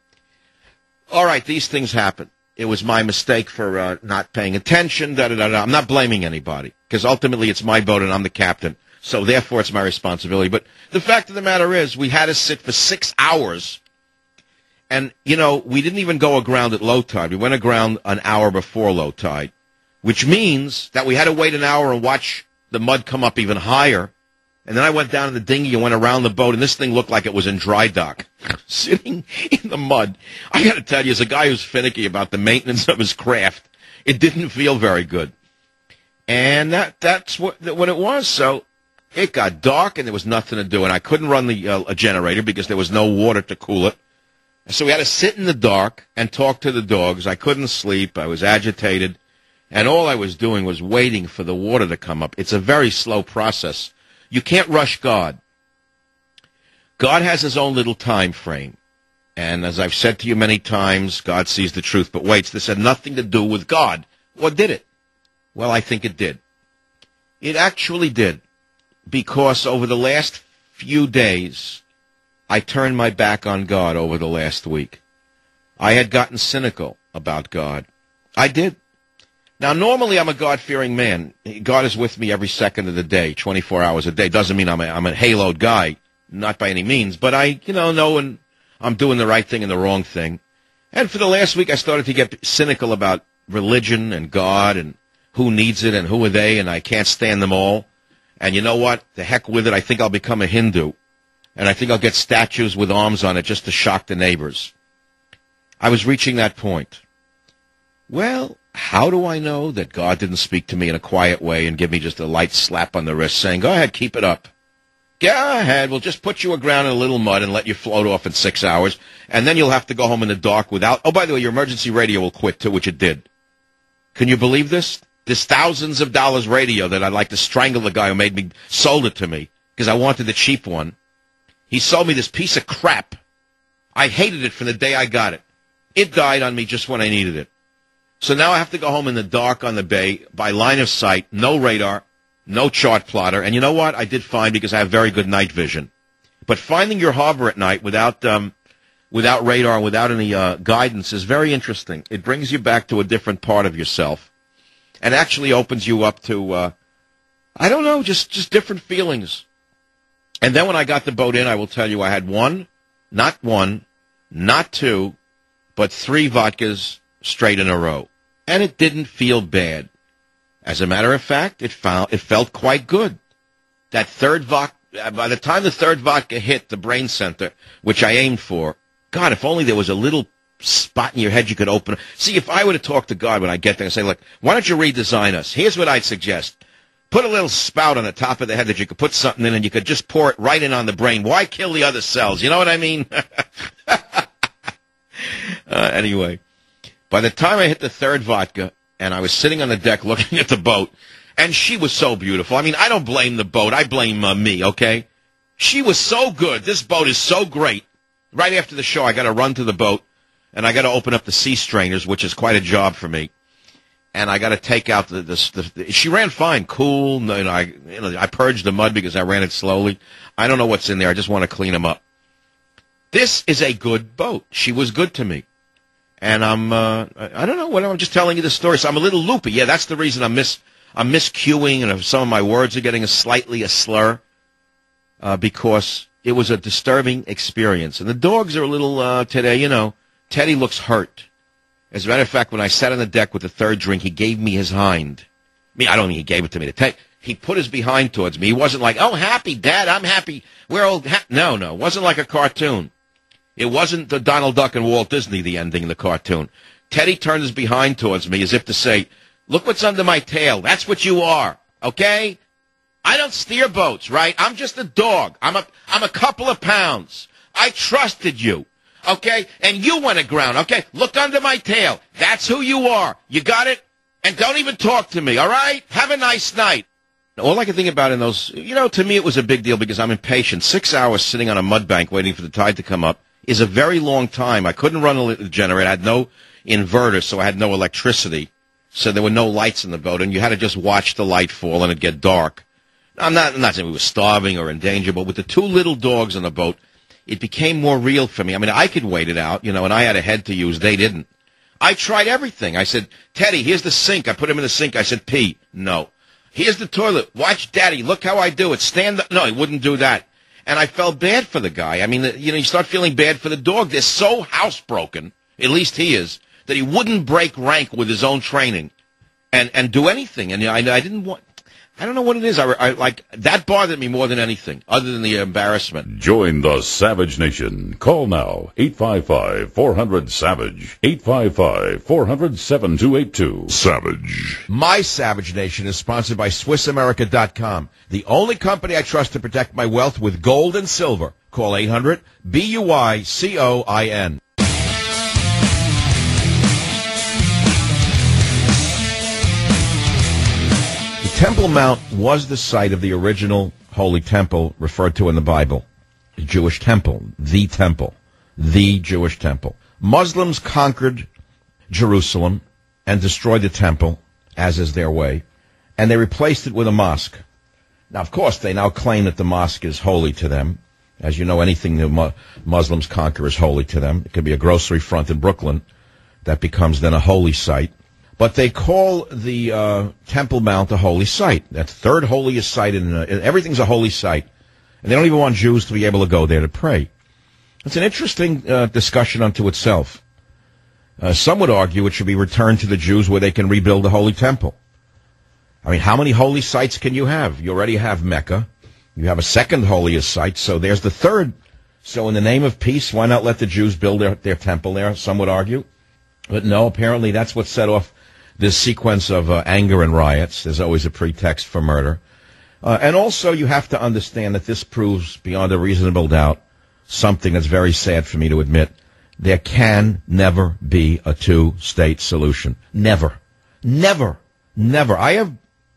All right, these things happen. It was my mistake for uh, not paying attention. Da, da, da, da. I'm not blaming anybody, because ultimately it's my boat and I'm the captain. So therefore it's my responsibility. But the fact of the matter is we had to sit for six hours. And, you know, we didn't even go aground at low tide. We went aground an hour before low tide, which means that we had to wait an hour and watch the mud come up even higher. And then I went down in the dinghy and went around the boat, and this thing looked like it was in dry dock, sitting in the mud. I got to tell you, as a guy who's finicky about the maintenance of his craft, it didn't feel very good. And that that's what what it was. So it got dark, and there was nothing to do, and I couldn't run the uh, a generator because there was no water to cool it. So we had to sit in the dark and talk to the dogs. I couldn't sleep. I was agitated, and all I was doing was waiting for the water to come up. It's a very slow process. You can't rush God. God has his own little time frame. And as I've said to you many times, God sees the truth but waits. This had nothing to do with God. Or did it? Well, I think it did. It actually did. Because over the last few days, I turned my back on God over the last week. I had gotten cynical about God. I did. Now, normally I'm a God-fearing man. God is with me every second of the day, twenty-four hours a day. Doesn't mean I'm a, I'm a haloed guy, not by any means. But I, you know, know when I'm doing the right thing and the wrong thing. And for the last week, I started to get cynical about religion and God and who needs it and who are they, and I can't stand them all. And you know what? The heck with it. I think I'll become a Hindu. And I think I'll get statues with arms on it just to shock the neighbors. I was reaching that point. Well, how do I know that God didn't speak to me in a quiet way and give me just a light slap on the wrist saying, go ahead, keep it up. Go ahead, we'll just put you aground in a little mud and let you float off in six hours, and then you'll have to go home in the dark without... Oh, by the way, your emergency radio will quit, too, which it did. Can you believe this? This thousands of dollars radio that I'd like to strangle the guy who made me, sold it to me, because I wanted the cheap one. He sold me this piece of crap. I hated it from the day I got it. It died on me just when I needed it. So now I have to go home in the dark on the bay, by line of sight, no radar, no chart plotter. And you know what? I did fine because I have very good night vision. But finding your harbor at night without um, without radar and without any uh, guidance is very interesting. It brings you back to a different part of yourself and actually opens you up to, uh, I don't know, just, just different feelings. And then when I got the boat in, I will tell you I had one, not one, not two, but three vodkas straight in a row. And it didn't feel bad. As a matter of fact, it, found, it felt quite good. That third vodka, by the time the third vodka hit the brain center, which I aimed for, God, if only there was a little spot in your head you could open. See, if I were to talk to God when I get there and say, look, why don't you redesign us? Here's what I'd suggest. Put a little spout on the top of the head that you could put something in and you could just pour it right in on the brain. Why kill the other cells? You know what I mean? uh, anyway, by the time I hit the third vodka and I was sitting on the deck looking at the boat, and she was so beautiful. I mean, I don't blame the boat. I blame uh, me, okay? She was so good. This boat is so great. Right after the show, I got to run to the boat, and I got to open up the sea strainers, which is quite a job for me. And I got to take out the, the, the, the. She ran fine, cool. You know, I, you know, I purged the mud because I ran it slowly. I don't know what's in there. I just want to clean them up. This is a good boat. She was good to me, and I'm. Uh, I don't know what I'm just telling you the story. So I'm a little loopy. Yeah, that's the reason I'm mis. I'm miscuing, and some of my words are getting a slightly a slur uh, because it was a disturbing experience. And the dogs are a little uh, today. You know, Teddy looks hurt. As a matter of fact, when I sat on the deck with the third drink, he gave me his hind. I mean, I don't mean he gave it to me to take. He put his behind towards me. He wasn't like, oh, happy, Dad, I'm happy. We're all ha-. No, no. It wasn't like a cartoon. It wasn't the Donald Duck and Walt Disney, the ending in the cartoon. Teddy turned his behind towards me as if to say, look what's under my tail. That's what you are, okay? I don't steer boats, right? I'm just a dog. I'm a, I'm a couple of pounds. I trusted you. Okay? And you went aground. Okay? Look under my tail. That's who you are. You got it? And don't even talk to me, all right? Have a nice night. All I can think about in those, you know, to me it was a big deal because I'm impatient. Six hours sitting on a mud bank waiting for the tide to come up is a very long time. I couldn't run a generator. I had no inverter, so I had no electricity. So there were no lights in the boat, and you had to just watch the light fall and it'd get dark. I'm not, I'm not saying we were starving or in danger, but with the two little dogs on the boat, it became more real for me. I mean, I could wait it out, you know, and I had a head to use. They didn't. I tried everything. I said, Teddy, here's the sink. I put him in the sink. I said, pee. No. Here's the toilet. Watch Daddy. Look how I do it. Stand up. No, he wouldn't do that. And I felt bad for the guy. I mean, you know, you start feeling bad for the dog. They're so housebroken, at least he is, that he wouldn't break rank with his own training and, and do anything. And I, I didn't want... I don't know what it is. I, I like that bothered me more than anything, other than the embarrassment. Join the Savage Nation. Call now eight five five, four hundred, SAVAGE. eight five five, four hundred, seven two eight two. Savage. My Savage Nation is sponsored by Swiss America dot com, the only company I trust to protect my wealth with gold and silver. Call eight hundred B U I C O I N. Temple Mount was the site of the original Holy Temple referred to in the Bible. The Jewish temple, the temple, the Jewish temple. Muslims conquered Jerusalem and destroyed the temple, as is their way, and they replaced it with a mosque. Now, of course, they now claim that the mosque is holy to them. As you know, anything the mu- Muslims conquer is holy to them. It could be a grocery front in Brooklyn that becomes then a holy site. But they call the uh, Temple Mount a holy site. That's the third holiest site. In uh, everything's a holy site. And they don't even want Jews to be able to go there to pray. It's an interesting uh, discussion unto itself. Uh, some would argue it should be returned to the Jews where they can rebuild the Holy Temple. I mean, how many holy sites can you have? You already have Mecca. You have a second holiest site, so there's the third. So in the name of peace, why not let the Jews build their, their temple there, some would argue. But no, apparently that's what set off this sequence of uh, anger and riots. There's always a pretext for murder. Uh, and also you have to understand that this proves beyond a reasonable doubt something that's very sad for me to admit. There can never be a two-state solution. Never. Never. Never. I have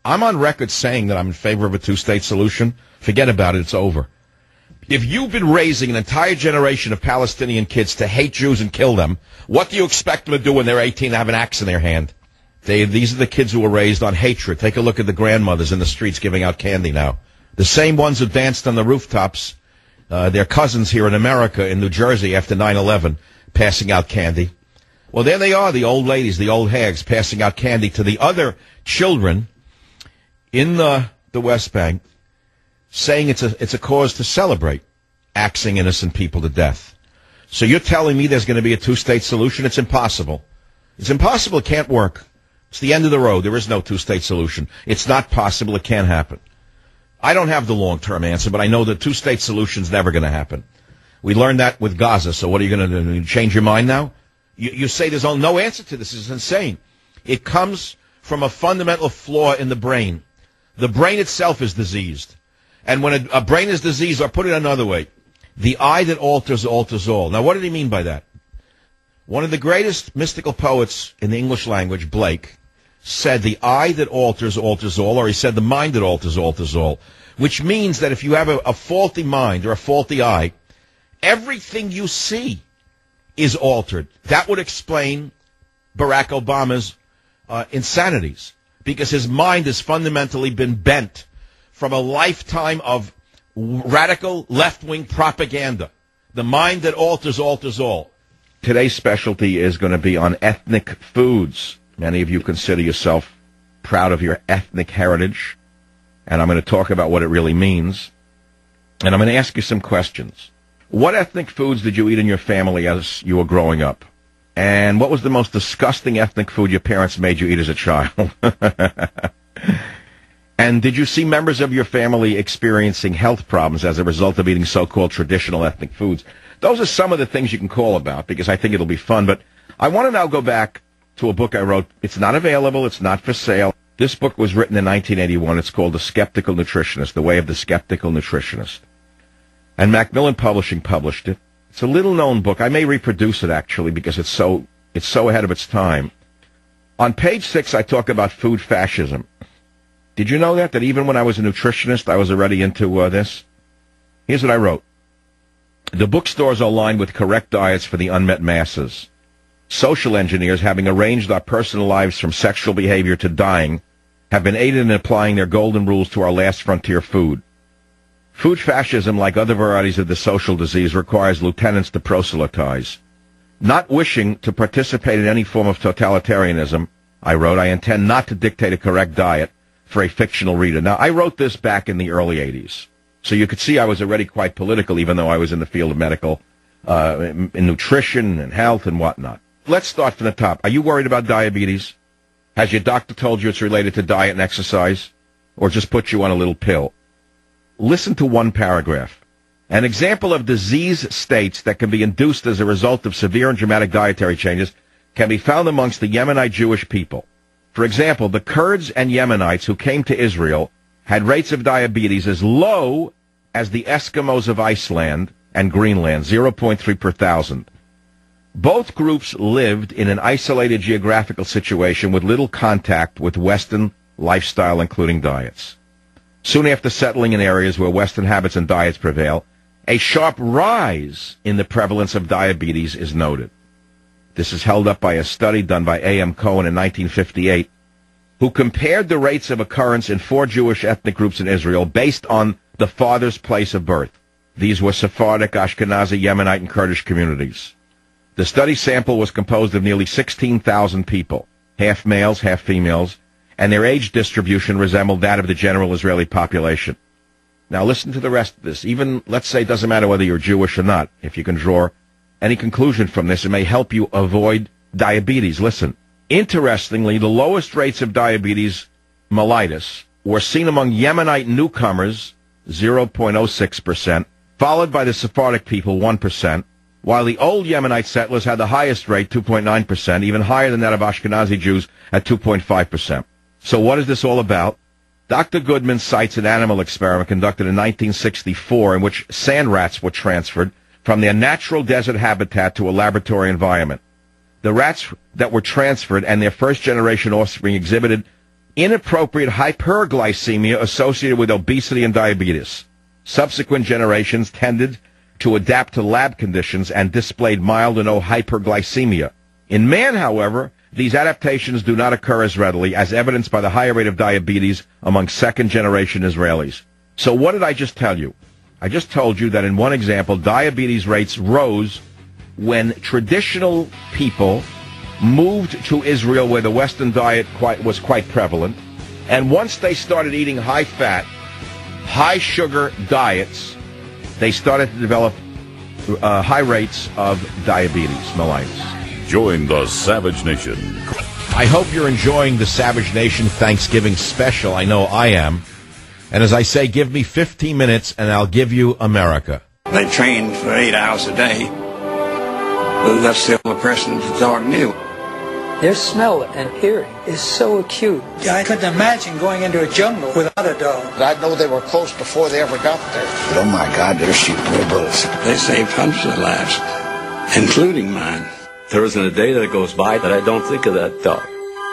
I'm on record saying that I'm in favor of a two-state solution. Forget about it. It's over. If you've been raising an entire generation of Palestinian kids to hate Jews and kill them, what do you expect them to do when they're eighteen and have an axe in their hand? They, these are the kids who were raised on hatred. Take a look at the grandmothers in the streets giving out candy now. The same ones who danced on the rooftops, uh, their cousins here in America, in New Jersey after nine eleven, passing out candy. Well, there they are, the old ladies, the old hags, passing out candy to the other children in the, the West Bank, saying it's a, it's a cause to celebrate, axing innocent people to death. So you're telling me there's going to be a two-state solution? It's impossible. It's impossible. It can't work. It's the end of the road. There is no two-state solution. It's not possible. It can't happen. I don't have the long-term answer, but I know the two-state solution is never going to happen. We learned that with Gaza, so what are you going to do? Change your mind now? You, you say there's no answer to this. This is insane. It comes from a fundamental flaw in the brain. The brain itself is diseased. And when a, a brain is diseased, or put it another way, the eye that alters alters all. Now, what did he mean by that? One of the greatest mystical poets in the English language, Blake, said the eye that alters alters all, or he said the mind that alters alters all, which means that if you have a, a faulty mind or a faulty eye, everything you see is altered. That would explain Barack Obama's uh, insanities, because his mind has fundamentally been bent from a lifetime of radical left-wing propaganda. The mind that alters alters all. Today's specialty is going to be on ethnic foods. Many of you consider yourself proud of your ethnic heritage, and I'm going to talk about what it really means. And I'm going to ask you some questions. What ethnic foods did you eat in your family as you were growing up? And what was the most disgusting ethnic food your parents made you eat as a child? And did you see members of your family experiencing health problems as a result of eating so-called traditional ethnic foods? Those are some of the things you can call about, because I think it'll be fun. But I want to now go back to a book I wrote. It's not available. It's not for sale. This book was written in nineteen eighty-one. It's called The Skeptical Nutritionist, The Way of the Skeptical Nutritionist. And Macmillan Publishing published it. It's a little-known book. I may reproduce it, actually, because it's so it's so ahead of its time. On page six, I talk about food fascism. Did you know that? That even when I was a nutritionist, I was already into uh, this? Here's what I wrote. The bookstores are lined with correct diets for the unmet masses. Social engineers, having arranged our personal lives from sexual behavior to dying, have been aided in applying their golden rules to our last frontier food. Food fascism, like other varieties of the social disease, requires lieutenants to proselytize. Not wishing to participate in any form of totalitarianism, I wrote, I intend not to dictate a correct diet for a fictional reader. Now, I wrote this back in the early eighties, so you could see I was already quite political, even though I was in the field of medical, uh, in, in nutrition and health and whatnot. Let's start from the top. Are you worried about diabetes? Has your doctor told you it's related to diet and exercise? Or just put you on a little pill? Listen to one paragraph. An example of disease states that can be induced as a result of severe and dramatic dietary changes can be found amongst the Yemenite Jewish people. For example, the Kurds and Yemenites who came to Israel had rates of diabetes as low as the Eskimos of Iceland and Greenland, zero point three per thousand. Both groups lived in an isolated geographical situation with little contact with Western lifestyle, including diets. Soon after settling in areas where Western habits and diets prevail, a sharp rise in the prevalence of diabetes is noted. This is held up by a study done by A M Cohen in nineteen fifty-eight, who compared the rates of occurrence in four Jewish ethnic groups in Israel based on the father's place of birth. These were Sephardic, Ashkenazi, Yemenite, and Kurdish communities. The study sample was composed of nearly sixteen thousand people, half males, half females, and their age distribution resembled that of the general Israeli population. Now listen to the rest of this. Even, let's say, it doesn't matter whether you're Jewish or not. If you can draw any conclusion from this, it may help you avoid diabetes. Listen. Interestingly, the lowest rates of diabetes mellitus were seen among Yemenite newcomers, zero point zero six percent, followed by the Sephardic people, one percent, while the old Yemenite settlers had the highest rate, two point nine percent, even higher than that of Ashkenazi Jews at two point five percent. So what is this all about? Doctor Goodman cites an animal experiment conducted in nineteen sixty-four in which sand rats were transferred from their natural desert habitat to a laboratory environment. The rats that were transferred and their first-generation offspring exhibited inappropriate hyperglycemia associated with obesity and diabetes. Subsequent generations tended to adapt to lab conditions and displayed mild or no hyperglycemia. In man, however, these adaptations do not occur as readily, as evidenced by the higher rate of diabetes among second-generation Israelis. So what did I just tell you? I just told you that in one example, diabetes rates rose when traditional people moved to Israel, where the Western diet quite, was quite prevalent. And once they started eating high-fat, high-sugar diets, they started to develop uh, high rates of diabetes mellitus. Join the Savage Nation. I hope you're enjoying the Savage Nation Thanksgiving special. I know I am. And as I say, give me fifteen minutes and I'll give you America. They trained for eight hours a day. But that's still a person's dark new. Their smell and hearing is so acute. I couldn't imagine going into a jungle without a dog. I know they were close before they ever got there. But oh my God, they're shooting real bullets. They saved hundreds of lives, including mine. There isn't a day that goes by that I don't think of that dog.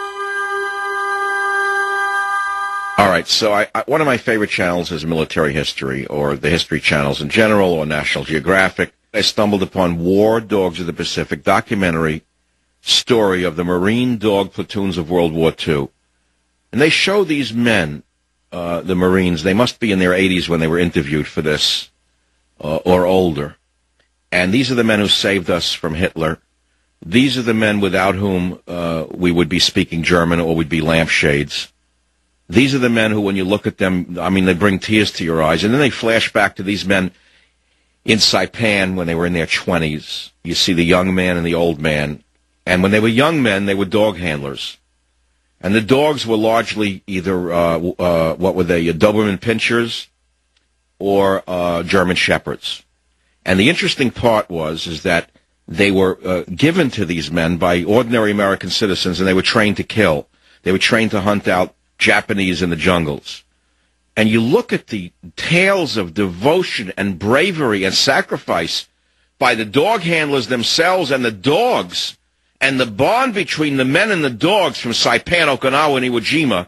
All right, so I, I, one of my favorite channels is Military History, or the History Channels in general, or National Geographic. I stumbled upon War Dogs of the Pacific documentary story of the Marine dog platoons of World War Two. And they show these men, uh, the Marines, they must be in their eighties when they were interviewed for this, uh, or older. And these are the men who saved us from Hitler. These are the men without whom uh, we would be speaking German or we'd be lampshades. These are the men who, when you look at them, I mean, they bring tears to your eyes. And then they flash back to these men in Saipan when they were in their twenties. You see the young man and the old man. And when they were young men, they were dog handlers. And the dogs were largely either, uh, uh, what were they, Doberman Pinschers or uh, German Shepherds. And the interesting part was is that they were uh, given to these men by ordinary American citizens, and they were trained to kill. They were trained to hunt out Japanese in the jungles. And you look at the tales of devotion and bravery and sacrifice by the dog handlers themselves and the dogs, and the bond between the men and the dogs from Saipan, Okinawa, and Iwo Jima.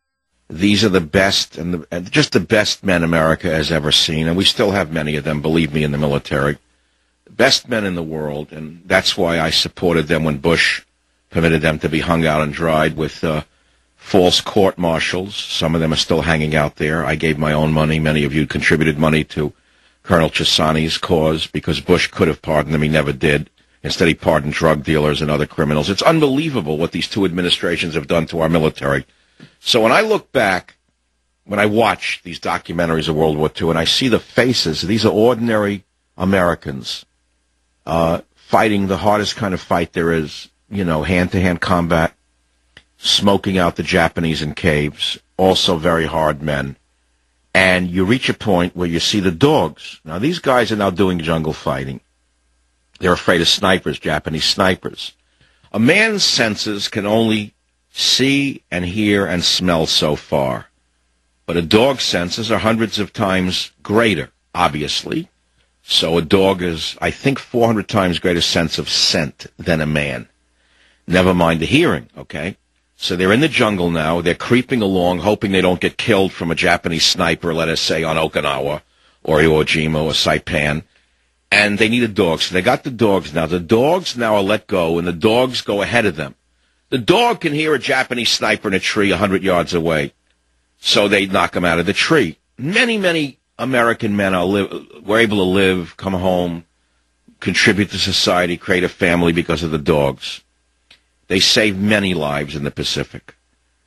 These are the best, and, the, and just the best men America has ever seen, and we still have many of them, believe me, in the military. Best men in the world, and that's why I supported them when Bush permitted them to be hung out and dried with uh, false court-martials. Some of them are still hanging out there. I gave my own money. Many of you contributed money to Colonel Chissani's cause because Bush could have pardoned them. He never did. Instead, he pardoned drug dealers and other criminals. It's unbelievable what these two administrations have done to our military. So when I look back, when I watch these documentaries of World War Two, and I see the faces, these are ordinary Americans uh, fighting the hardest kind of fight there is, you know, hand-to-hand combat, smoking out the Japanese in caves, also very hard men. And you reach a point where you see the dogs. Now, these guys are now doing jungle fighting. They're afraid of snipers, Japanese snipers. A man's senses can only see and hear and smell so far. But a dog's senses are hundreds of times greater, obviously. So a dog is, I think, four hundred times greater sense of scent than a man. Never mind the hearing, okay? So they're in the jungle now. They're creeping along, hoping they don't get killed from a Japanese sniper, let us say, on Okinawa or Iwo Jima or Saipan. And they need a dog. So they got the dogs now. The dogs now are let go, and the dogs go ahead of them. The dog can hear a Japanese sniper in a tree a hundred yards away. So they knock him out of the tree. Many, many American men are li- were able to live, come home, contribute to society, create a family because of the dogs. They saved many lives in the Pacific.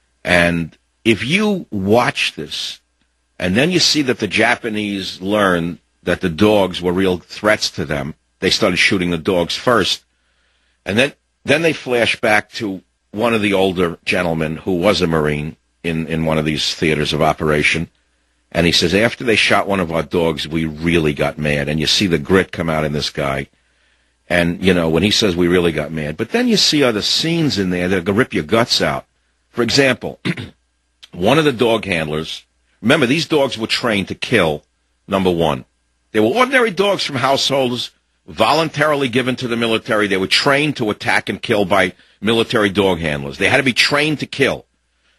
And if you watch this, and then you see that the Japanese learned that the dogs were real threats to them, they started shooting the dogs first. And then, then they flash back to one of the older gentlemen who was a Marine in, in one of these theaters of operation. And he says, after they shot one of our dogs, we really got mad. And you see the grit come out in this guy. And, you know, when he says we really got mad. But then you see other scenes in there that are going to rip your guts out. For example, one of the dog handlers, remember, these dogs were trained to kill, number one. They were ordinary dogs from households, voluntarily given to the military. They were trained to attack and kill by military dog handlers. They had to be trained to kill.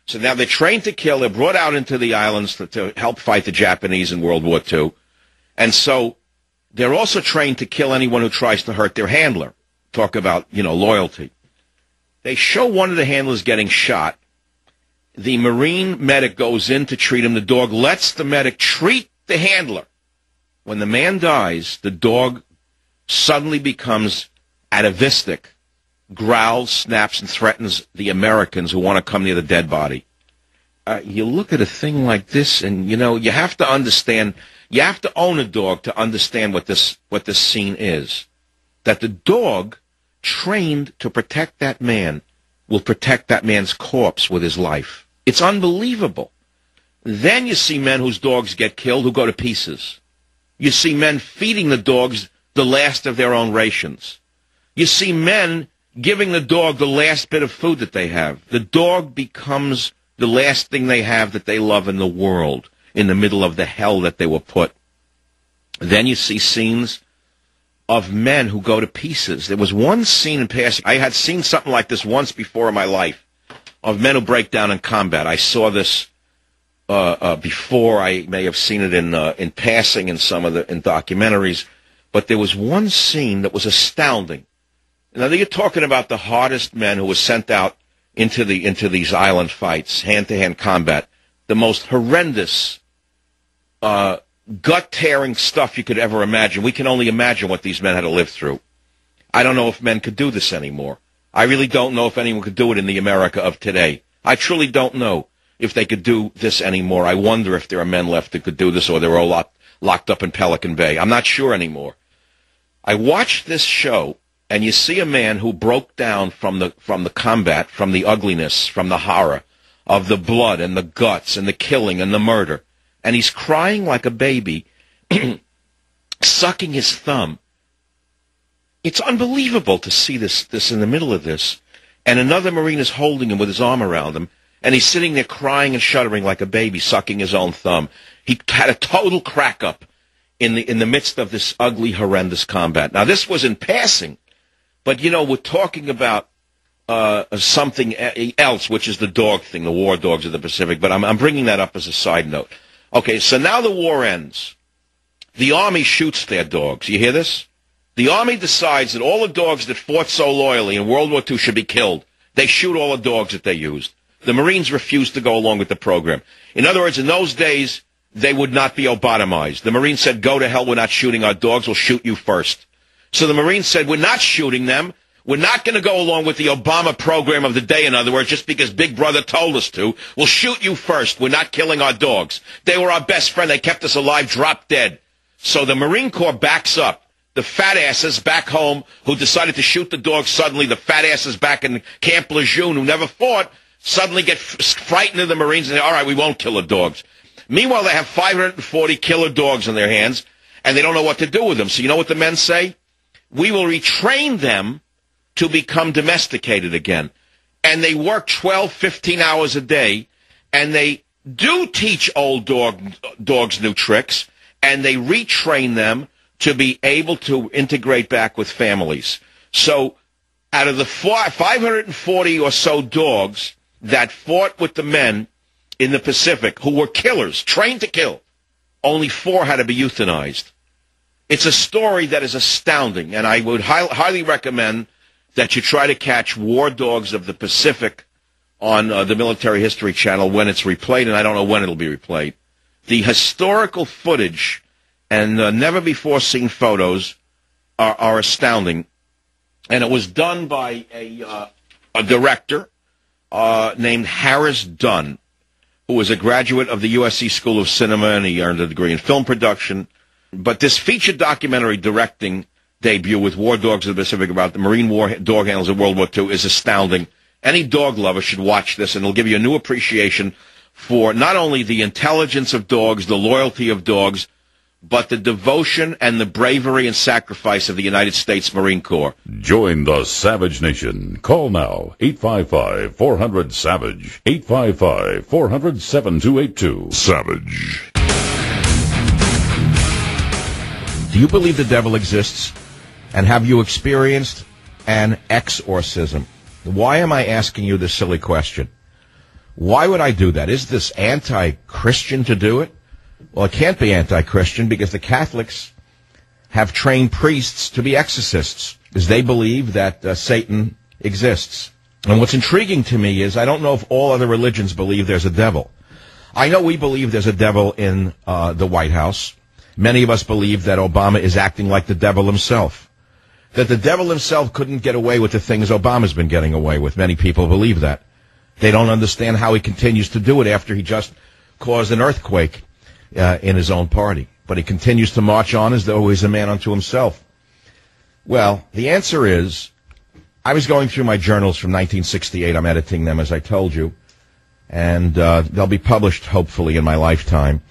So now they're trained to kill. They're brought out into the islands to, to help fight the Japanese in World War Two. And so they're also trained to kill anyone who tries to hurt their handler. Talk about, you know, loyalty. They show one of the handlers getting shot. The Marine medic goes in to treat him. The dog lets the medic treat the handler. When the man dies, the dog suddenly becomes atavistic, growls, snaps, and threatens the Americans who want to come near the dead body. Uh, you look at a thing like this, and, you know, you have to understand, you have to own a dog to understand what this, what this scene is. That the dog, trained to protect that man, will protect that man's corpse with his life. It's unbelievable. Then you see men whose dogs get killed who go to pieces. You see men feeding the dogs the last of their own rations. You see men giving the dog the last bit of food that they have. The dog becomes the last thing they have that they love in the world, in the middle of the hell that they were put. Then you see scenes of men who go to pieces. There was one scene in passing. I had seen something like this once before in my life, of men who break down in combat. I saw this uh, uh, before. I may have seen it in uh, in passing in some of the in documentaries. But there was one scene that was astounding. Now, you're talking about the hardest men who were sent out into the into these island fights, hand-to-hand combat, the most horrendous, uh, gut-tearing stuff you could ever imagine. We can only imagine what these men had to live through. I don't know if men could do this anymore. I really don't know if anyone could do it in the America of today. I truly don't know if they could do this anymore. I wonder if there are men left that could do this, or they're all locked, locked up in Pelican Bay. I'm not sure anymore. I watched this show, and you see a man who broke down from the from the combat, from the ugliness, from the horror of the blood and the guts and the killing and the murder. And he's crying like a baby, sucking his thumb. It's unbelievable to see this, this in the middle of this. And another Marine is holding him with his arm around him, and he's sitting there crying and shuddering like a baby, sucking his own thumb. He had a total crack up in the in the midst of this ugly, horrendous combat. Now, this was in passing, but, you know, we're talking about uh, something else, which is the dog thing, the war dogs of the Pacific, but I'm, I'm bringing that up as a side note. Okay, so now the war ends. The Army shoots their dogs. You hear this? The Army decides that all the dogs that fought so loyally in World War Two should be killed. They shoot all the dogs that they used. The Marines refused to go along with the program. In other words, in those days, they would not be lobotomized. The Marines said, go to hell, we're not shooting our dogs, we'll shoot you first. So the Marines said, we're not shooting them. We're not going to go along with the Obama program of the day, in other words, just because Big Brother told us to. We'll shoot you first. We're not killing our dogs. They were our best friend. They kept us alive, dropped dead. So the Marine Corps backs up. The fat asses back home who decided to shoot the dogs suddenly, the fat asses back in Camp Lejeune who never fought, suddenly get f- frightened of the Marines and say, all right, we won't kill the dogs. Meanwhile, they have five hundred forty killer dogs in their hands, and they don't know what to do with them. So you know what the men say? We will retrain them to become domesticated again. And they work twelve, fifteen hours a day, and they do teach old dog, dogs new tricks, and they retrain them to be able to integrate back with families. So out of the five hundred forty or so dogs that fought with the men in the Pacific, who were killers, trained to kill, only four had to be euthanized. It's a story that is astounding, and I would hi- highly recommend that you try to catch War Dogs of the Pacific on uh, the Military History Channel when it's replayed, and I don't know when it'll be replayed. The historical footage and uh, never-before-seen photos are, are astounding. And it was done by a, uh, a director uh, named Harris Dunn, who was a graduate of the U S C School of Cinema, and he earned a degree in film production. But this feature documentary directing debut with War Dogs of the Pacific about the Marine war dog handlers of World War Two is astounding. Any dog lover should watch this, and it'll give you a new appreciation for not only the intelligence of dogs, the loyalty of dogs, but the devotion and the bravery and sacrifice of the United States Marine Corps. Join the Savage Nation. Call now, eight five five, four hundred, SAVAGE, eight five five, four hundred, seven two eight two. Savage. Do you believe the devil exists? And have you experienced an exorcism? Why am I asking you this silly question? Why would I do that? Is this anti-Christian to do it? Well, it can't be anti-Christian because the Catholics have trained priests to be exorcists because they believe that uh, Satan exists. And what's intriguing to me is I don't know if all other religions believe there's a devil. I know we believe there's a devil in uh, the White House. Many of us believe that Obama is acting like the devil himself. That the devil himself couldn't get away with the things Obama's been getting away with. Many people believe that. They don't understand how he continues to do it after he just caused an earthquake uh, in his own party. But he continues to march on as though he's a man unto himself. Well, the answer is, I was going through my journals from nineteen sixty-eight. I'm editing them, as I told you. And uh, they'll be published, hopefully, in my lifetime.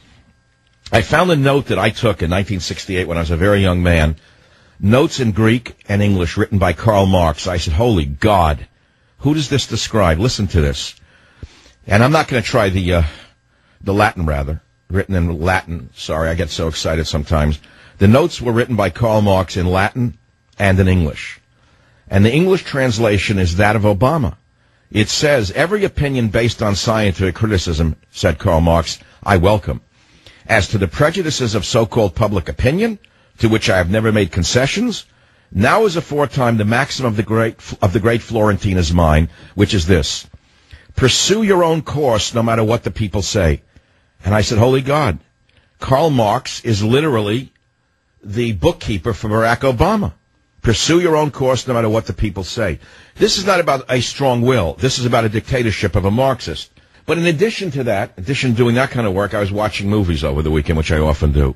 I found a note that I took in nineteen sixty-eight when I was a very young man. Notes in Greek and English written by Karl Marx. I said, holy God, who does this describe? Listen to this. And I'm not going to try the uh, the Latin, rather. Written in Latin. Sorry, I get so excited sometimes. The notes were written by Karl Marx in Latin and in English. And the English translation is that of Obama. It says, every opinion based on scientific criticism, said Karl Marx, I welcome. As to the prejudices of so-called public opinion, to which I have never made concessions, now is aforetime the maxim of the great of the great Florentine is mine, which is this: pursue your own course no matter what the people say. And I said, holy God, Karl Marx is literally the bookkeeper for Barack Obama. Pursue your own course no matter what the people say. This is not about a strong will. This is about a dictatorship of a Marxist. But in addition to that, in addition to doing that kind of work, I was watching movies over the weekend, which I often do.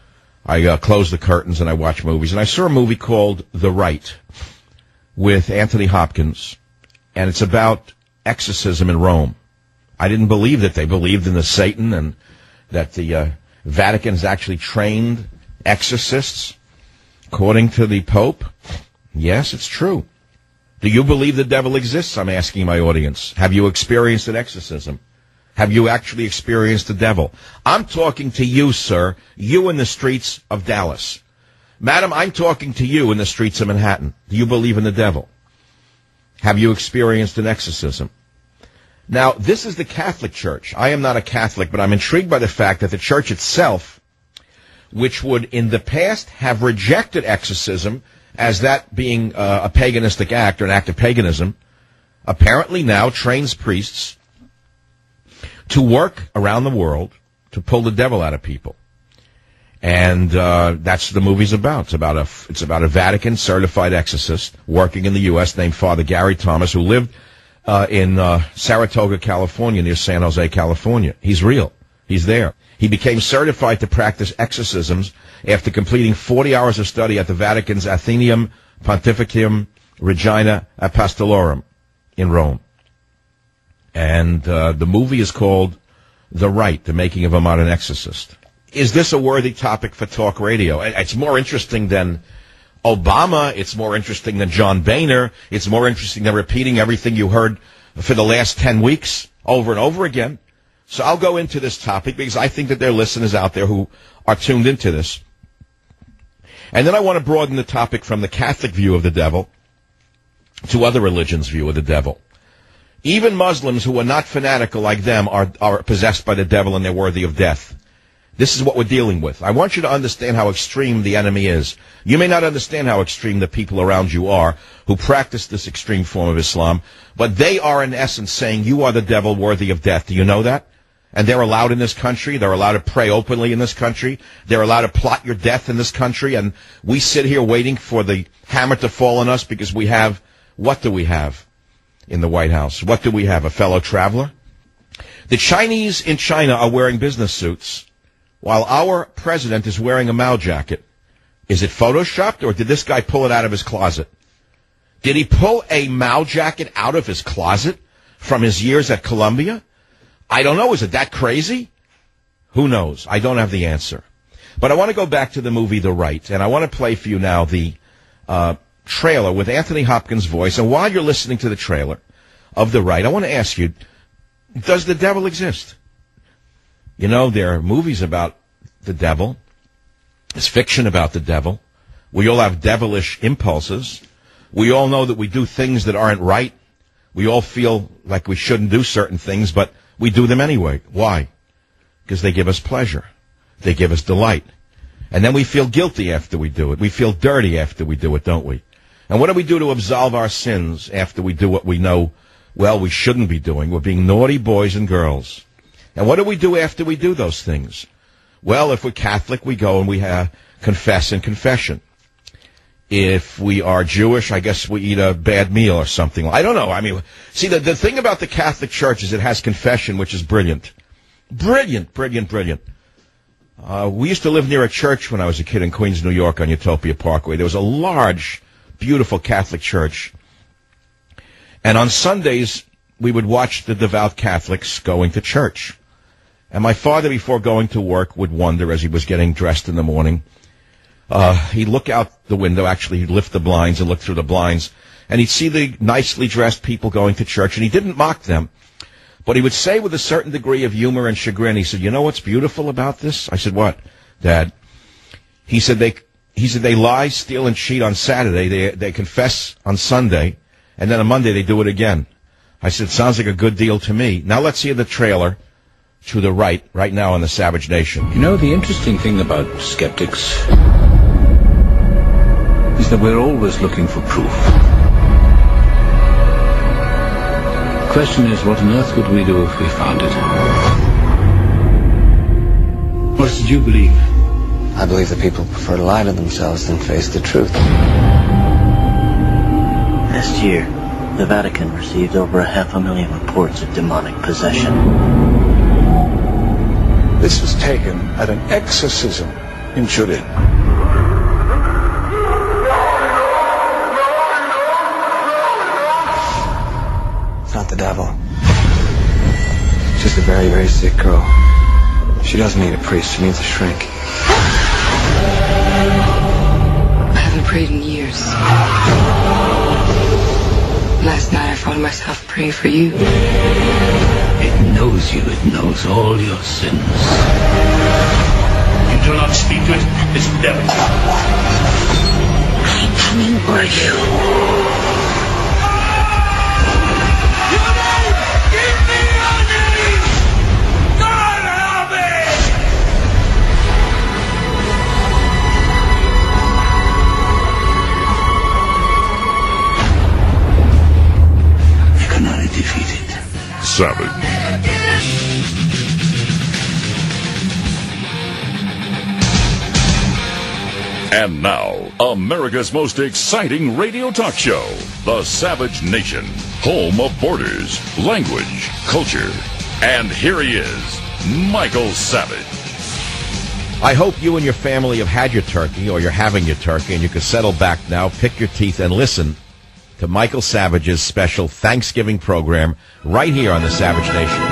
I uh, close the curtains and I watch movies. And I saw a movie called The Rite with Anthony Hopkins. And it's about exorcism in Rome. I didn't believe that they believed in the Satan and that the uh, Vatican has actually trained exorcists. According to the Pope, yes, it's true. Do you believe the devil exists? I'm asking my audience. Have you experienced an exorcism? Have you actually experienced the devil? I'm talking to you, sir, you in the streets of Dallas. Madam, I'm talking to you in the streets of Manhattan. Do you believe in the devil? Have you experienced an exorcism? Now, this is the Catholic Church. I am not a Catholic, but I'm intrigued by the fact that the church itself, which would in the past have rejected exorcism as that being uh, a paganistic act or an act of paganism, apparently now trains priests to work around the world to pull the devil out of people. And uh, that's what the movie's about. It's about a it's about a Vatican certified exorcist working in the U S named Father Gary Thomas, who lived uh, in uh, Saratoga, California, near San Jose, California. He's real. He's there. He became certified to practice exorcisms after completing forty hours of study at the Vatican's Athenaeum Pontificum Regina Apostolorum in Rome. And uh, the movie is called The Rite, The Making of a Modern Exorcist. Is this a worthy topic for talk radio? It's more interesting than Obama. It's more interesting than John Boehner. It's more interesting than repeating everything you heard for the last ten weeks over and over again. So I'll go into this topic because I think that there are listeners out there who are tuned into this. And then I want to broaden the topic from the Catholic view of the devil to other religions' view of the devil. Even Muslims who are not fanatical like them are, are possessed by the devil and they're worthy of death. This is what we're dealing with. I want you to understand how extreme the enemy is. You may not understand how extreme the people around you are who practice this extreme form of Islam, but they are in essence saying you are the devil worthy of death. Do you know that? And they're allowed in this country. They're allowed to pray openly in this country. They're allowed to plot your death in this country. And we sit here waiting for the hammer to fall on us because we have, what do we have in the White House? What do we have? A fellow traveler? The Chinese in China are wearing business suits while our president is wearing a Mao jacket. Is it photoshopped or did this guy pull it out of his closet? Did he pull a Mao jacket out of his closet from his years at Columbia? I don't know. Is it that crazy? Who knows? I don't have the answer. But I want to go back to the movie The Rite, and I want to play for you now the uh, trailer with Anthony Hopkins' voice. And while you're listening to the trailer of The Rite, I want to ask you, does the devil exist? You know, there are movies about the devil. There's fiction about the devil. We all have devilish impulses. We all know that we do things that aren't right. We all feel like we shouldn't do certain things, but we do them anyway. Why? Because they give us pleasure. They give us delight. And then we feel guilty after we do it. We feel dirty after we do it, don't we? And what do we do to absolve our sins after we do what we know, well, we shouldn't be doing? We're being naughty boys and girls. And what do we do after we do those things? Well, if we're Catholic, we go and we uh, confess in confession. If we are Jewish, I guess we eat a bad meal or something. I don't know. I mean, see, the, the thing about the Catholic Church is it has confession, which is brilliant. Brilliant, brilliant, brilliant. Uh, we used to live near a church when I was a kid in Queens, New York, on Utopia Parkway. There was a large, beautiful Catholic church. And on Sundays, we would watch the devout Catholics going to church. And my father, before going to work, would wonder, as he was getting dressed in the morning, uh, he'd look out the window, actually, he'd lift the blinds and look through the blinds, and he'd see the nicely dressed people going to church, and he didn't mock them. But he would say with a certain degree of humor and chagrin, he said, you know what's beautiful about this? I said, what, Dad? He said, they he said they lie, steal, and cheat on Saturday. They they confess on Sunday, and then on Monday they do it again. I said, sounds like a good deal to me. Now let's hear the trailer to the right, right now on the Savage Nation. You know, the interesting thing about skeptics is that we're always looking for proof. The question is, what on earth would we do if we found it? What did you believe? I believe that people prefer to lie to themselves than face the truth. Last year, the Vatican received over a half a million reports of demonic possession. This was taken at an exorcism in Turin. It's not the devil. It's just a very, very sick girl. She doesn't need a priest. She needs a shrink. I haven't prayed in years. Last night I found myself praying for you. It knows you. It knows all your sins. You do not speak to it. It's devil. I'm coming for you. Defeated. Savage. And now, America's most exciting radio talk show, The Savage Nation, home of borders, language, culture. And here he is, Michael Savage. I hope you and your family have had your turkey, or you're having your turkey, and you can settle back now, pick your teeth, and listen to Michael Savage's special Thanksgiving program right here on the Savage Nation.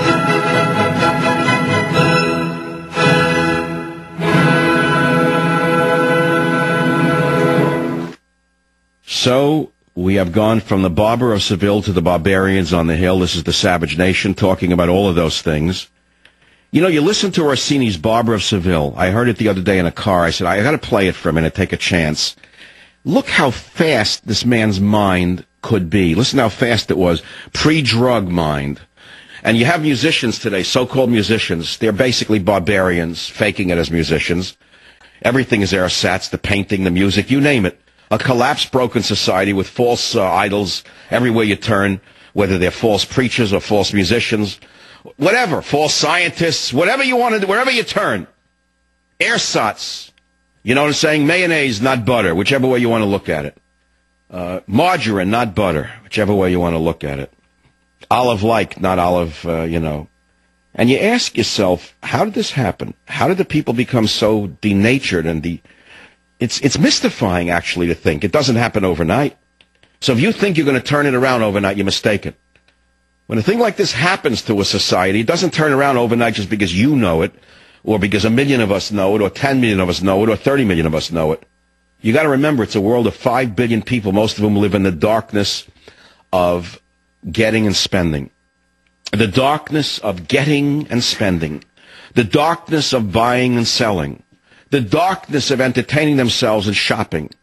So, we have gone from the Barber of Seville to the Barbarians on the Hill. This is the Savage Nation talking about all of those things. You know, you listen to Orsini's Barber of Seville. I heard it the other day in a car. I said, I got to play it for a minute, take a chance. Look how fast this man's mind could be. Listen how fast it was. Pre-drug mind. And you have musicians today, so-called musicians. They're basically barbarians, faking it as musicians. Everything is ersatz, the painting, the music, you name it. A collapsed, broken society with false uh, idols everywhere you turn, whether they're false preachers or false musicians, whatever, false scientists, whatever you want to do, wherever you turn. Ersatz. You know what I'm saying? Mayonnaise, not butter, whichever way you want to look at it. Uh, margarine, not butter, whichever way you want to look at it. Olive-like, not olive, uh, you know. And you ask yourself, how did this happen? How did the people become so denatured and de... It's, it's mystifying, actually, to think. It doesn't happen overnight. So if you think you're going to turn it around overnight, you're mistaken. When a thing like this happens to a society, it doesn't turn around overnight just because you know it, or because a million of us know it, or ten million of us know it, or thirty million of us know it. You got to remember, it's a world of five billion people. Most of them live in the darkness of getting and spending. The darkness of getting and spending. The darkness of buying and selling. The darkness of entertaining themselves and shopping.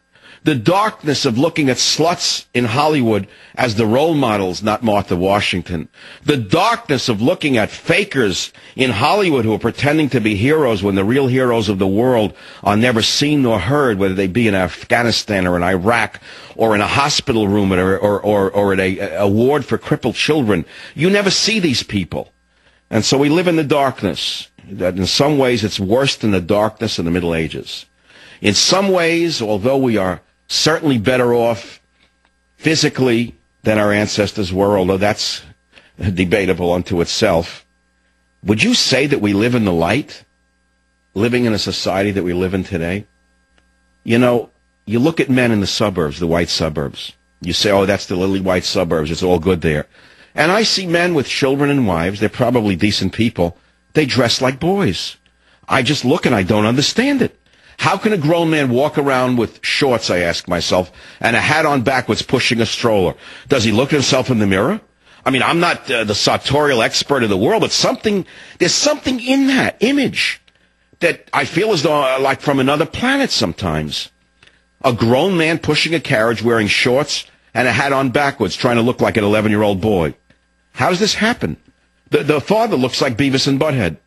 The darkness of looking at sluts in Hollywood as the role models, not Martha Washington. The darkness of looking at fakers in Hollywood who are pretending to be heroes when the real heroes of the world are never seen nor heard, whether they be in Afghanistan or in Iraq or in a hospital room or, or, or, or at a, a ward for crippled children. You never see these people. And so we live in the darkness. That in some ways it's worse than the darkness of the Middle Ages. In some ways, although we are certainly better off physically than our ancestors were, although that's debatable unto itself, would you say that we live in the light, living in a society that we live in today? You know, you look at men in the suburbs, the white suburbs. You say, oh, that's the lily white suburbs. It's all good there. And I see men with children and wives. They're probably decent people. They dress like boys. I just look and I don't understand it. How can a grown man walk around with shorts, I ask myself, and a hat on backwards pushing a stroller? Does he look at himself in the mirror? I mean, I'm not uh, the sartorial expert of the world, but something, there's something in that image that I feel as though uh, like from another planet sometimes. A grown man pushing a carriage wearing shorts and a hat on backwards trying to look like an eleven-year-old boy. How does this happen? The, the father looks like Beavis and Butthead.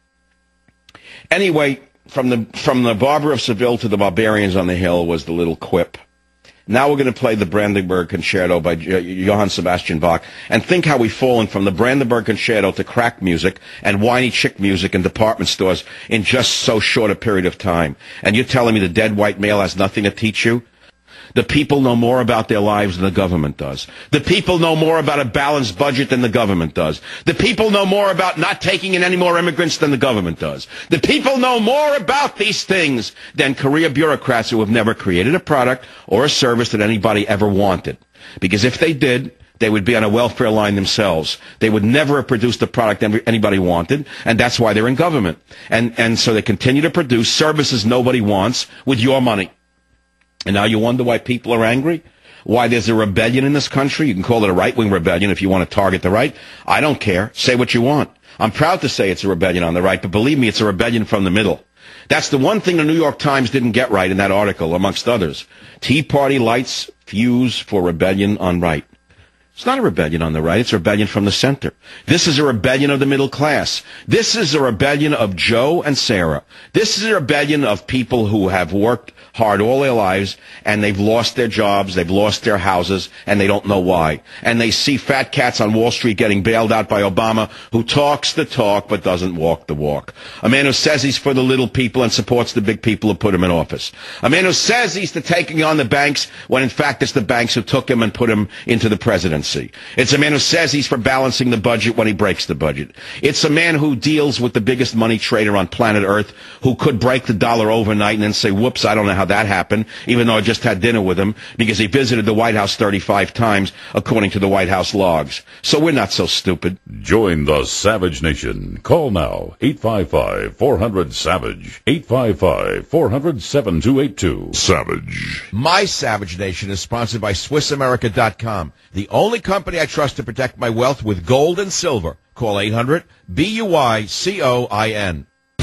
Anyway, From the from the Barber of Seville to the Barbarians on the Hill was the little quip. Now we're going to play the Brandenburg Concerto by Johann Sebastian Bach, and think how we've fallen from the Brandenburg Concerto to crack music and whiny chick music in department stores in just so short a period of time. And you're telling me the dead white male has nothing to teach you? The people know more about their lives than the government does. The people know more about a balanced budget than the government does. The people know more about not taking in any more immigrants than the government does. The people know more about these things than career bureaucrats who have never created a product or a service that anybody ever wanted. Because if they did, they would be on a welfare line themselves. They would never have produced a product anybody wanted, and that's why they're in government. And, and so they continue to produce services nobody wants with your money. And now you wonder why people are angry? Why there's a rebellion in this country? You can call it a right-wing rebellion if you want to target the right. I don't care. Say what you want. I'm proud to say it's a rebellion on the right, but believe me, it's a rebellion from the middle. That's the one thing the New York Times didn't get right in that article, amongst others. Tea Party lights fuse for rebellion on right. It's not a rebellion on the right. It's a rebellion from the center. This is a rebellion of the middle class. This is a rebellion of Joe and Sarah. This is a rebellion of people who have worked hard all their lives, and they've lost their jobs, they've lost their houses, and they don't know why. And they see fat cats on Wall Street getting bailed out by Obama, who talks the talk but doesn't walk the walk. A man who says he's for the little people and supports the big people who put him in office. A man who says he's to taking on the banks when in fact it's the banks who took him and put him into the presidency. It's a man who says he's for balancing the budget when he breaks the budget. It's a man who deals with the biggest money trader on planet Earth, who could break the dollar overnight and then say, whoops, I don't know how that happened, even though I just had dinner with him, because he visited the White House thirty-five times, according to the White House logs. So we're not so stupid. Join the Savage Nation. Call now, eight five five, four hundred, SAVAGE, eight five five, four hundred, seven two eight two. Savage. My Savage Nation is sponsored by Swiss America dot com, the only company I trust to protect my wealth with gold and silver. Call eight hundred, B U I C O I N.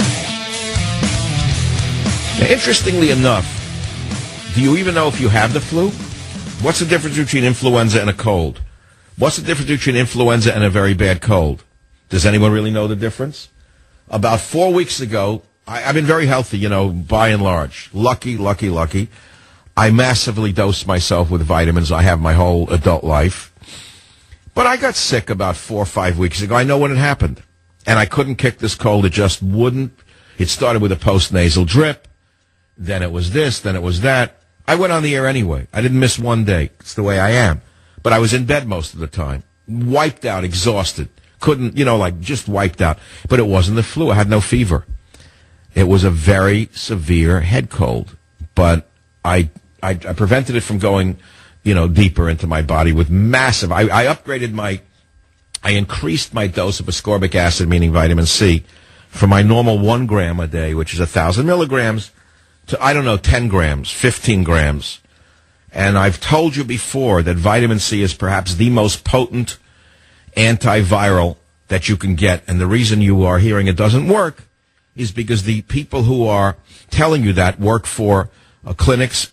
Now, interestingly enough, do you even know if you have the flu? What's the difference between influenza and a cold? What's the difference between influenza and a very bad cold? Does anyone really know the difference? About four weeks ago, I, I've been very healthy, you know, by and large. Lucky, lucky, lucky. I massively dosed myself with vitamins. I have my whole adult life. But I got sick about four or five weeks ago. I know when it happened. And I couldn't kick this cold. It just wouldn't. It started with a post-nasal drip. Then it was this, then it was that. I went on the air anyway. I didn't miss one day. It's the way I am. But I was in bed most of the time. Wiped out, exhausted. Couldn't, you know, like just wiped out. But it wasn't the flu. I had no fever. It was a very severe head cold. But I, I, I prevented it from going, you know, deeper into my body with massive, I, I upgraded my, I increased my dose of ascorbic acid, meaning vitamin C, from my normal one gram a day, which is a thousand milligrams, to, I don't know, ten grams, fifteen grams. And I've told you before that vitamin C is perhaps the most potent antiviral that you can get. And the reason you are hearing it doesn't work is because the people who are telling you that work for uh, clinics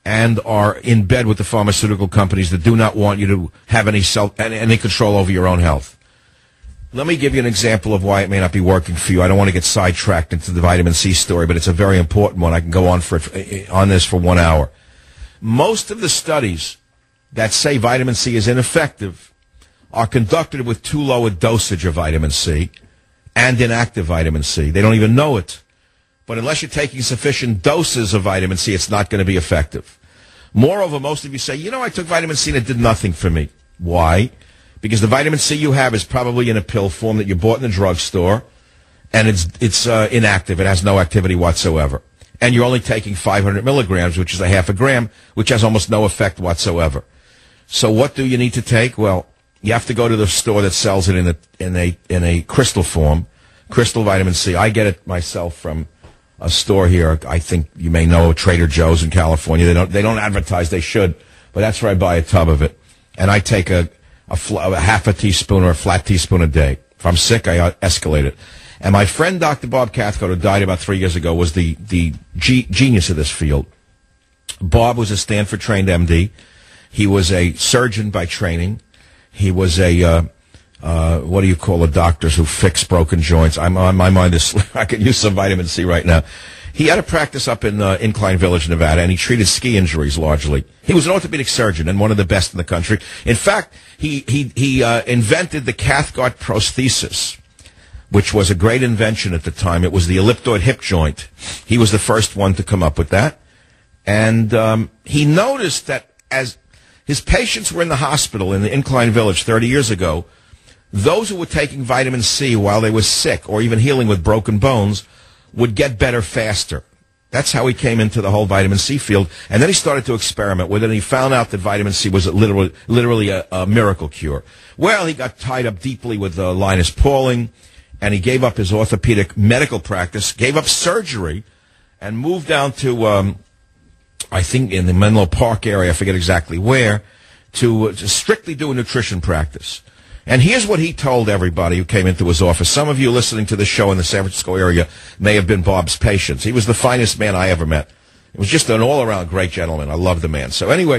and are in bed with the pharmaceutical companies that do not want you to have any self, any control over your own health. Let me give you an example of why it may not be working for you. I don't want to get sidetracked into the vitamin C story, but it's a very important one. I can go on for on this for one hour. Most of the studies that say vitamin C is ineffective are conducted with too low a dosage of vitamin C and inactive vitamin C. They don't even know it. But unless you're taking sufficient doses of vitamin C, it's not going to be effective. Moreover, most of you say, you know, I took vitamin C and it did nothing for me. Why? Because the vitamin C you have is probably in a pill form that you bought in the drugstore, and it's it's uh, inactive. It has no activity whatsoever. And you're only taking five hundred milligrams, which is a half a gram, which has almost no effect whatsoever. So what do you need to take? Well, you have to go to the store that sells it in a in a in a crystal form, crystal vitamin C. I get it myself from a store here. I think you may know Trader Joe's in California. They don't they don't advertise. They should, but that's where I buy a tub of it, and I take a a, fl- a half a teaspoon or a flat teaspoon a day. If I'm sick, I uh, escalate it. And my friend Doctor Bob Cathcart, who died about three years ago, was the the ge- genius of this field. Bob was a Stanford-trained M D. He was a surgeon by training. He was a, uh, uh, what do you call the doctors who fix broken joints? I'm on my mind is, I could use some vitamin C right now. He had a practice up in uh, Incline Village, Nevada, and he treated ski injuries largely. He was an orthopedic surgeon and one of the best in the country. In fact, he, he, he uh, invented the Cathcart prosthesis, which was a great invention at the time. It was the ellipsoid hip joint. He was the first one to come up with that. And um, he noticed that as his patients were in the hospital in the Incline Village thirty years ago, those who were taking vitamin C while they were sick or even healing with broken bones would get better faster. That's how he came into the whole vitamin C field. And then he started to experiment with it, and he found out that vitamin C was a literally, literally a, a miracle cure. Well, he got tied up deeply with uh, Linus Pauling, and he gave up his orthopedic medical practice, gave up surgery, and moved down to, um, I think, in the Menlo Park area, I forget exactly where, to, uh, to strictly do a nutrition practice. And here's what he told everybody who came into his office. Some of you listening to the show in the San Francisco area may have been Bob's patients. He was the finest man I ever met. It was just an all-around great gentleman. I love the man. So anyway,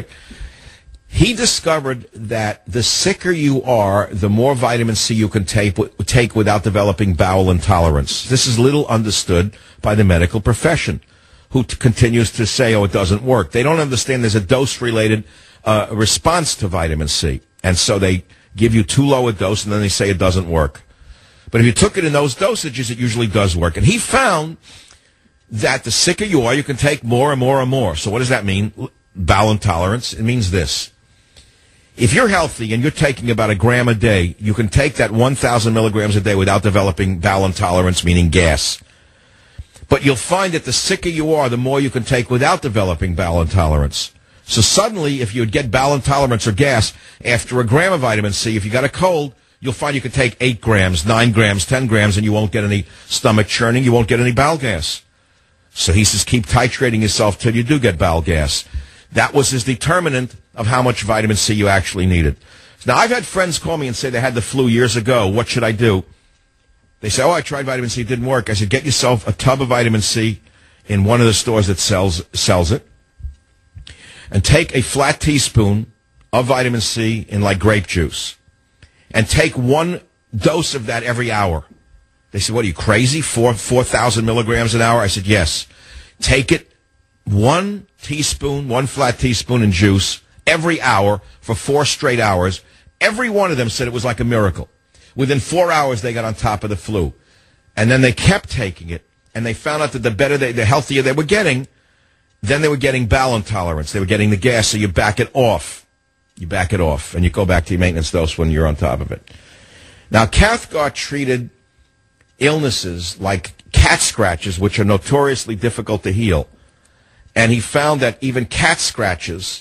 he discovered that the sicker you are, the more vitamin C you can take, take without developing bowel intolerance. This is little understood by the medical profession, who t- continues to say, oh, it doesn't work. They don't understand there's a dose-related uh, response to vitamin C. And so they give you too low a dose, and then they say it doesn't work. But if you took it in those dosages, it usually does work. And he found that the sicker you are, you can take more and more and more. So what does that mean? Bowel intolerance. It means this. If you're healthy and you're taking about a gram a day, you can take that one thousand milligrams a day without developing bowel intolerance, meaning gas. But you'll find that the sicker you are, the more you can take without developing bowel intolerance. So suddenly, if you would get bowel intolerance or gas, after a gram of vitamin C, if you got a cold, you'll find you can take eight grams, nine grams, ten grams, and you won't get any stomach churning, you won't get any bowel gas. So he says keep titrating yourself till you do get bowel gas. That was his determinant of how much vitamin C you actually needed. Now, I've had friends call me and say they had the flu years ago. What should I do? They say, oh, I tried vitamin C, it didn't work. I said, get yourself a tub of vitamin C in one of the stores that sells sells it. And take a flat teaspoon of vitamin C in like grape juice. And take one dose of that every hour. They said, what are you, crazy? Four, four thousand milligrams an hour? I said, yes. Take it, one teaspoon, one flat teaspoon in juice every hour for four straight hours. Every one of them said it was like a miracle. Within four hours, they got on top of the flu. And then they kept taking it. And they found out that the better, they, the healthier they were getting, then they were getting bowel intolerance. They were getting the gas, so you back it off. You back it off, and you go back to your maintenance dose when you're on top of it. Now, Cathcart treated illnesses like cat scratches, which are notoriously difficult to heal. And he found that even cat scratches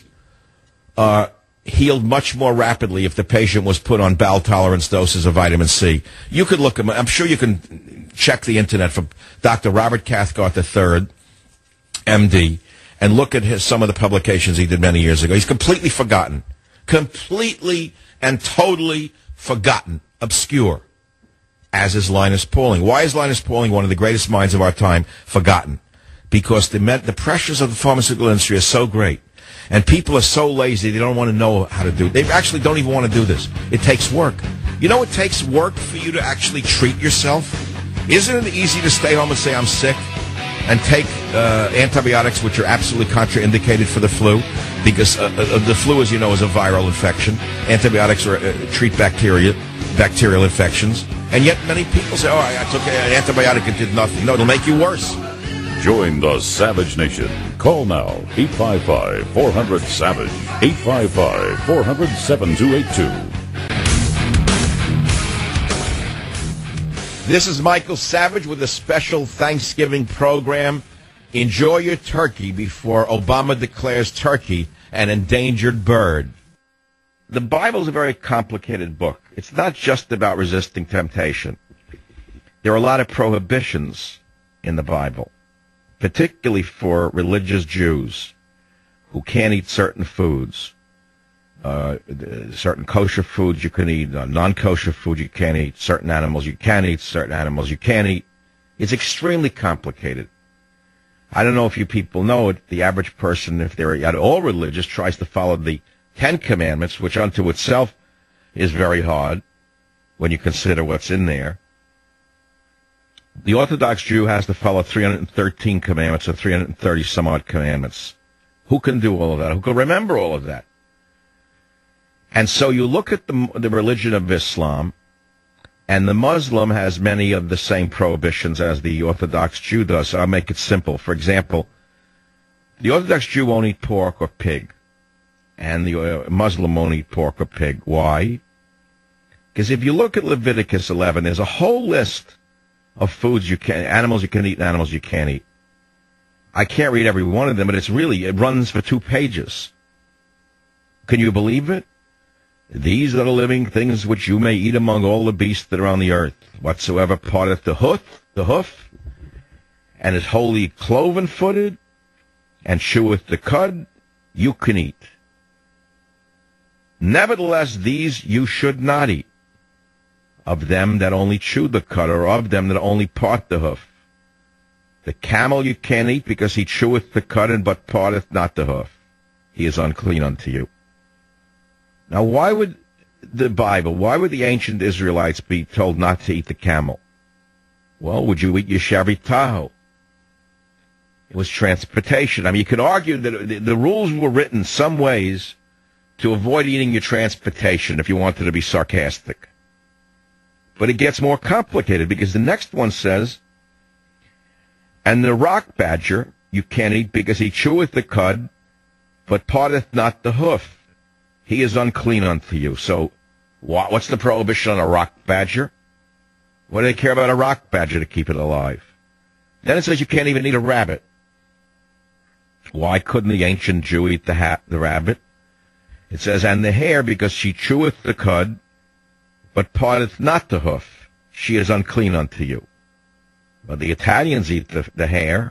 uh, healed much more rapidly if the patient was put on bowel tolerance doses of vitamin C. You could look, I'm sure you can check the internet for Doctor Robert Cathcart the third, M D, and look at his, some of the publications he did many years ago. He's completely forgotten. Completely and totally forgotten. Obscure. As is Linus Pauling. Why is Linus Pauling, one of the greatest minds of our time, forgotten? Because the, med- the pressures of the pharmaceutical industry are so great And people are so lazy, they don't want to know how to do it. They actually don't even want to do this. It takes work. You know it takes work for you to actually treat yourself? Isn't it easy to stay home and say, I'm sick, and take uh, antibiotics, which are absolutely contraindicated for the flu? Because uh, uh, the flu, as you know, is a viral infection. Antibiotics are, uh, treat bacteria, bacterial infections. And yet many people say, oh, I, I took an antibiotic, it did nothing. No, it'll make you worse. Join the Savage Nation. Call now, eight five five, four hundred, SAVAGE, eight five five, four hundred, seven two eight two. This is Michael Savage with a special Thanksgiving program. Enjoy your turkey before Obama declares turkey an endangered bird. The Bible is a very complicated book. It's not just about resisting temptation. There are a lot of prohibitions in the Bible, particularly for religious Jews who can't eat certain foods. Uh, certain kosher foods you can eat, uh, non-kosher food you can't eat, certain animals you can eat, certain animals you can't eat. It's extremely complicated. I don't know if you people know it, the average person, if they're at all religious, tries to follow the Ten Commandments, which unto itself is very hard when you consider what's in there. The Orthodox Jew has to follow three hundred thirteen commandments or three hundred thirty some odd commandments. Who can do all of that? Who can remember all of that? And so you look at the, the religion of Islam, and the Muslim has many of the same prohibitions as the Orthodox Jew does. So I'll make it simple. For example, the Orthodox Jew won't eat pork or pig, and the uh, Muslim won't eat pork or pig. Why? Because if you look at Leviticus eleven, there's a whole list of foods you can, animals you can eat and animals you can't eat. I can't read every one of them, but it's really, it runs for two pages. Can you believe it? These are the living things which you may eat among all the beasts that are on the earth. Whatsoever parteth the hoof, the hoof, and is wholly cloven-footed, and cheweth the cud, you can eat. Nevertheless, these you should not eat, of them that only chew the cud, or of them that only part the hoof. The camel you can't eat, because he cheweth the cud, and but parteth not the hoof. He is unclean unto you. Now, why would the Bible, why would the ancient Israelites be told not to eat the camel? Well, would you eat your Chevy Tahoe? It was transportation. I mean, you could argue that the, the rules were written some ways to avoid eating your transportation if you wanted to be sarcastic. But it gets more complicated because the next one says, and the rock badger you can't eat because he cheweth the cud, but parteth not the hoof. He is unclean unto you. So what's the prohibition on a rock badger? What do they care about a rock badger to keep it alive? Then it says you can't even eat a rabbit. Why couldn't the ancient Jew eat the, ha- the rabbit? It says, and the hare, because she cheweth the cud, but parteth not the hoof. She is unclean unto you. But the Italians eat the, the hare,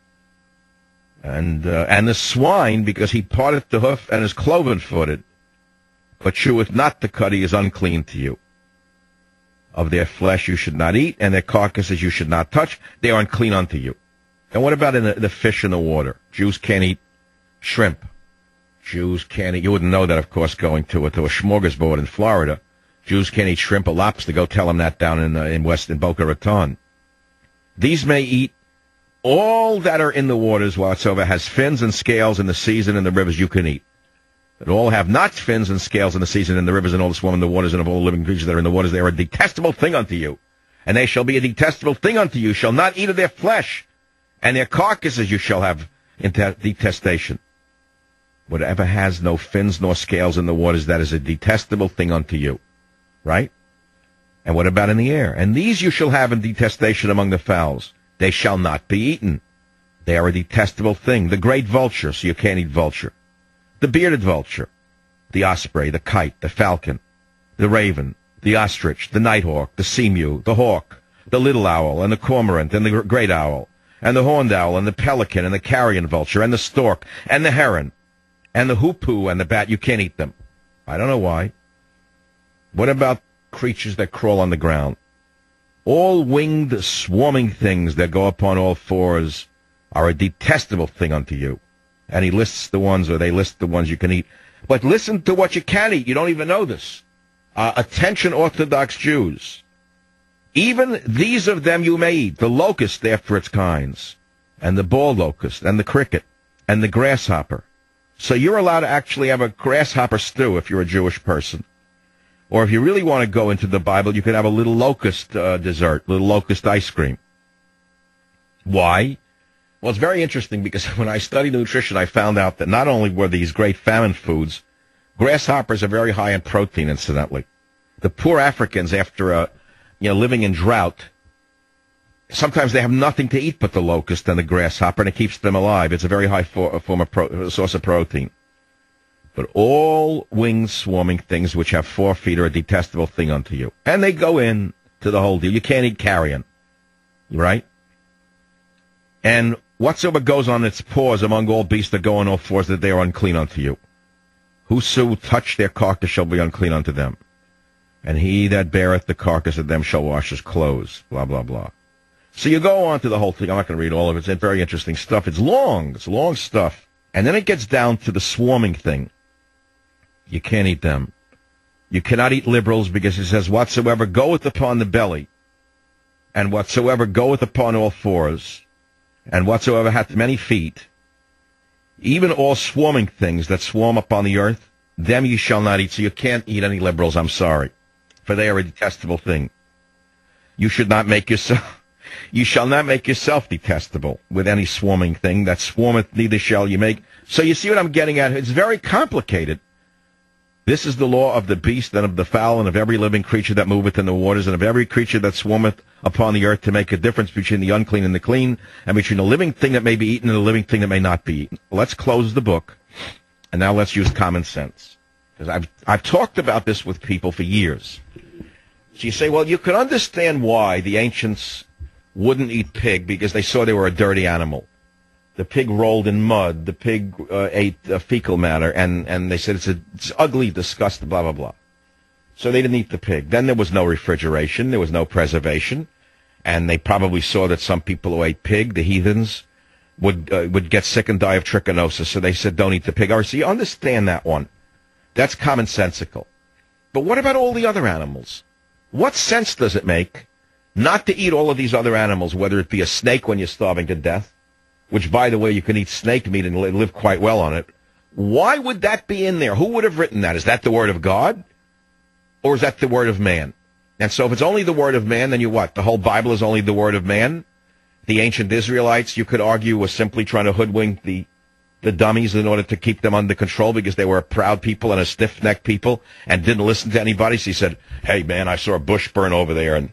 and uh, and the swine, because he parteth the hoof and is cloven-footed, but cheweth not the cud, he is unclean to you. Of their flesh you should not eat, and their carcasses you should not touch. They are unclean unto you. And what about in the, the fish in the water? Jews can't eat shrimp. Jews can't eat, you wouldn't know that, of course, going to a, to a smorgasbord in Florida. Jews can't eat shrimp or lobster. Go tell them that down in, uh, in West, in Boca Raton. These may eat all that are in the waters whatsoever has fins and scales in the seas and in the rivers you can eat. But all have not fins and scales in the seas and in the rivers and all that swim in the waters and of all living creatures that are in the waters. They are a detestable thing unto you. And they shall be a detestable thing unto you. Shall not eat of their flesh. And their carcasses you shall have in detestation. Whatever has no fins nor scales in the waters, that is a detestable thing unto you. Right? And what about in the air? And these you shall have in detestation among the fowls. They shall not be eaten. They are a detestable thing. The great vulture, so you can't eat vulture. The bearded vulture, the osprey, the kite, the falcon, the raven, the ostrich, the nighthawk, the seamew, the hawk, the little owl, and the cormorant, and the great owl, and the horned owl, and the pelican, and the carrion vulture, and the stork, and the heron, and the hoopoe, and the bat. You can't eat them. I don't know why. What about creatures that crawl on the ground? All winged, swarming things that go upon all fours are a detestable thing unto you. And he lists the ones, or they list the ones you can eat. But listen to what you can eat. You don't even know this. Uh, attention, Orthodox Jews. Even these of them you may eat, the locust after its kinds, and the ball locust, and the cricket, and the grasshopper. So you're allowed to actually have a grasshopper stew if you're a Jewish person. Or if you really want to go into the Bible, you can have a little locust uh, dessert, little locust ice cream. Why? Well, it's very interesting because when I studied nutrition, I found out that not only were these great famine foods, grasshoppers are very high in protein, incidentally. The poor Africans, after uh, you know, living in drought, sometimes they have nothing to eat but the locust and the grasshopper, and it keeps them alive. It's a very high for, form of pro, source of protein. But all winged swarming things which have four feet are a detestable thing unto you. And they go in to the whole deal. You can't eat carrion, right? And whatsoever goes on its paws among all beasts that go on all fours, that they are unclean unto you. Whoso touch their carcass shall be unclean unto them. And he that beareth the carcass of them shall wash his clothes, blah, blah, blah. So you go on to the whole thing. I'm not going to read all of it. It's very interesting stuff. It's long. It's long stuff. And then it gets down to the swarming thing. You can't eat them. You cannot eat liberals because it says, whatsoever goeth upon the belly, and whatsoever goeth upon all fours, and whatsoever hath many feet, even all swarming things that swarm upon the earth, them ye shall not eat. So you can't eat any liberals, I'm sorry, for they are a detestable thing. You should not make yourself, you shall not make yourself detestable with any swarming thing that swarmeth, neither shall you make. So you see what I'm getting at? It's very complicated. This is the law of the beast and of the fowl and of every living creature that moveth in the waters and of every creature that swarmeth upon the earth, to make a difference between the unclean and the clean, and between the living thing that may be eaten and the living thing that may not be eaten. Let's close the book, and now let's use common sense. Because I've, I've talked about this with people for years. So you say, well, you could understand why the ancients wouldn't eat pig, because they saw they were a dirty animal. The pig rolled in mud. The pig uh, ate uh, fecal matter, and, and they said it's, a, it's ugly, disgusting, blah, blah, blah. So they didn't eat the pig. Then there was no refrigeration. There was no preservation. And they probably saw that some people who ate pig, the heathens, would uh, would get sick and die of trichinosis. So they said, don't eat the pig. All right, so you understand that one. That's commonsensical. But what about all the other animals? What sense does it make not to eat all of these other animals, whether it be a snake when you're starving to death, which, by the way, you can eat snake meat and live quite well on it. Why would that be in there? Who would have written that? Is that the word of God? Or is that the word of man? And so if it's only the word of man, then you what? The whole Bible is only the word of man? The ancient Israelites, you could argue, were simply trying to hoodwink the, the dummies in order to keep them under control because they were a proud people and a stiff-necked people and didn't listen to anybody. So he said, hey, man, I saw a bush burn over there and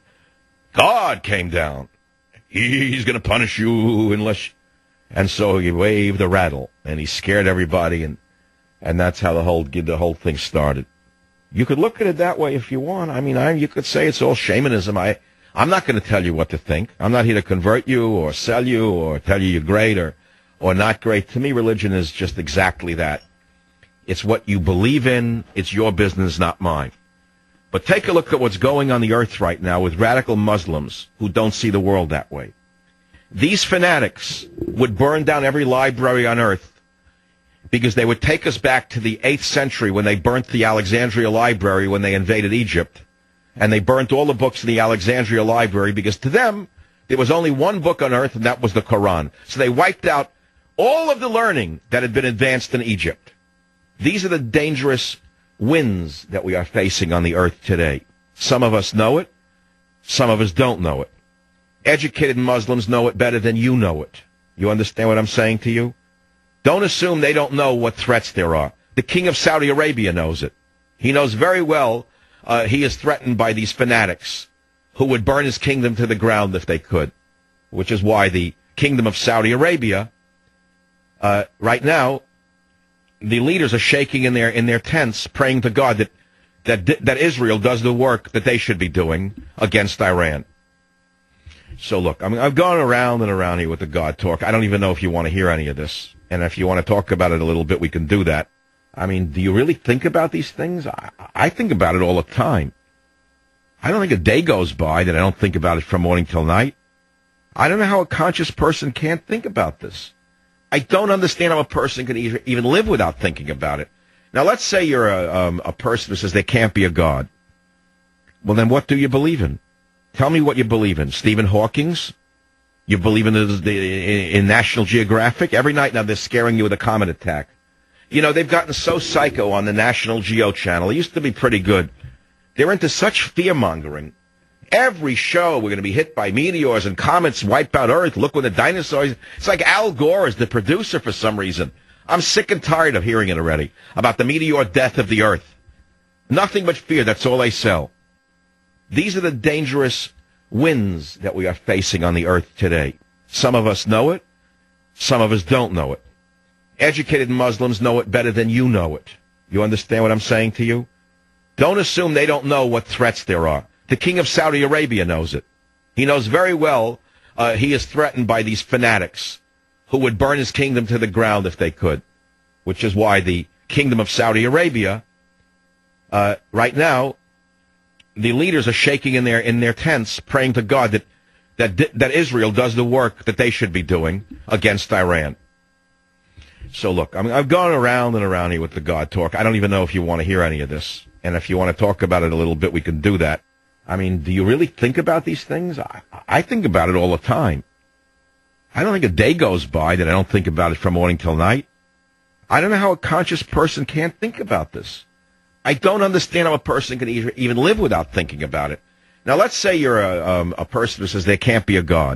God came down. He's going to punish you unless... And so he waved a rattle, and he scared everybody, and and that's how the whole the whole thing started. You could look at it that way if you want. I mean, I, you could say it's all shamanism. I, I'm not going to tell you what to think. I'm not here to convert you or sell you or tell you you're great or, or not great. To me, religion is just exactly that. It's what you believe in. It's your business, not mine. But take a look at what's going on the earth right now with radical Muslims who don't see the world that way. These fanatics would burn down every library on earth because they would take us back to the eighth century when they burnt the Alexandria Library when they invaded Egypt. And they burnt all the books in the Alexandria Library because to them, there was only one book on earth, and that was the Quran. So they wiped out all of the learning that had been advanced in Egypt. These are the dangerous winds that we are facing on the earth today. Some of us know it. Some of us don't know it. Educated Muslims know it better than you know it. You understand what I'm saying to you? Don't assume they don't know what threats there are. The king of Saudi Arabia knows it. He knows very well uh, he is threatened by these fanatics who would burn his kingdom to the ground if they could, which is why the kingdom of Saudi Arabia, uh, right now, the leaders are shaking in their in their tents, praying to God that, that, that Israel does the work that they should be doing against Iran. So, look, I mean, I've gone around and around here with the God talk. I don't even know if you want to hear any of this. And if you want to talk about it a little bit, we can do that. I mean, do you really think about these things? I, I think about it all the time. I don't think a day goes by that I don't think about it from morning till night. I don't know how a conscious person can't think about this. I don't understand how a person can e- even live without thinking about it. Now, let's say you're a, um, a person who says there can't be a God. Well, then what do you believe in? Tell me what you believe in. Stephen Hawking's? You believe in, the, the, in National Geographic? Every night now they're scaring you with a comet attack. You know, they've gotten so psycho on the National Geo channel. It used to be pretty good. They're into such fear-mongering. Every show we're going to be hit by meteors and comets, wipe out Earth, look when the dinosaurs... It's like Al Gore is the producer for some reason. I'm sick and tired of hearing it already, about the meteor death of the Earth. Nothing but fear, that's all they sell. These are the dangerous winds that we are facing on the Earth today. Some of us know it, some of us don't know it. Educated Muslims know it better than you know it. You understand what I'm saying to you? Don't assume they don't know what threats there are. The king of Saudi Arabia knows it. He knows very well uh, he is threatened by these fanatics who would burn his kingdom to the ground if they could, which is why the kingdom of Saudi Arabia, uh, right now, the leaders are shaking in their in their tents, praying to God that that that Israel does the work that they should be doing against Iran. So look, I mean, I've gone around and around here with the God talk. I don't even know if you want to hear any of this. And if you want to talk about it a little bit, we can do that. I mean, do you really think about these things? I, I think about it all the time. I don't think a day goes by that I don't think about it from morning till night. I don't know how a conscious person can't think about this. I don't understand how a person can even live without thinking about it. Now, let's say you're a, um, a person who says there can't be a God.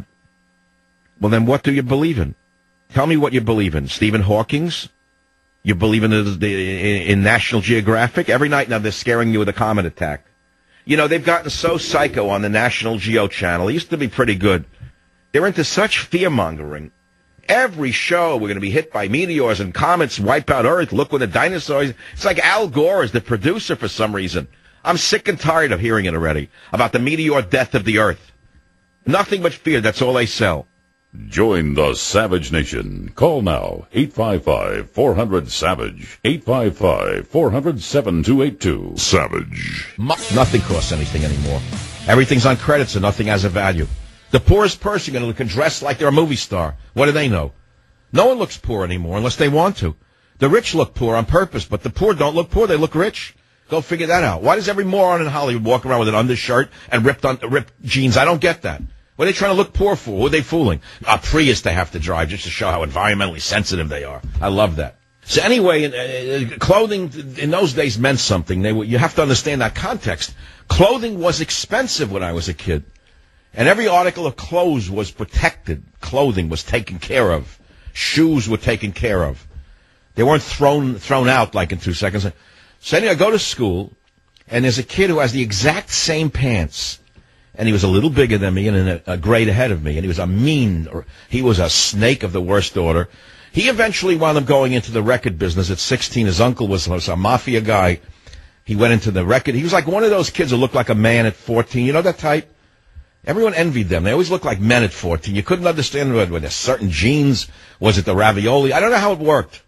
Well, then what do you believe in? Tell me what you believe in. Stephen Hawking's? You believe in, the, the, in National Geographic? Every night now they're scaring you with a comet attack. You know, they've gotten so psycho on the National Geo channel. It used to be pretty good. They're into such fear-mongering. Every show we're going to be hit by meteors and comets, wipe out Earth, look when the dinosaurs... It's like Al Gore is the producer for some reason. I'm sick and tired of hearing it already, about the meteor death of the Earth. Nothing but fear, that's all they sell. Join the Savage Nation. Call now, eight five five, four hundred, SAVAGE, eight five five, four hundred, seven two eight two. Savage. Nothing costs anything anymore. Everything's on credit, so nothing has a value. The poorest person going to dress like they're a movie star. What do they know? No one looks poor anymore unless they want to. The rich look poor on purpose, but the poor don't look poor. They look rich. Go figure that out. Why does every moron in Hollywood walk around with an undershirt and ripped on, ripped jeans? I don't get that. What are they trying to look poor for? Who are they fooling? A Prius they have to drive just to show how environmentally sensitive they are. I love that. So anyway, uh, clothing in those days meant something. They were, you have to understand that context. Clothing was expensive when I was a kid. And every article of clothes was protected. Clothing was taken care of. Shoes were taken care of. They weren't thrown thrown out like in two seconds. So anyway, I go to school, and there's a kid who has the exact same pants. And he was a little bigger than me and a, a grade ahead of me. And he was a mean, he was a snake of the worst order. He eventually wound up going into the record business at sixteen. His uncle was, was a mafia guy. He went into the record. He was like one of those kids who looked like a man at fourteen. You know that type? Everyone envied them. They always looked like men at fourteen. You couldn't understand whether there's certain genes. Was it the ravioli? I don't know how it worked.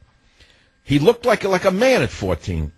He looked like, like a man at fourteen.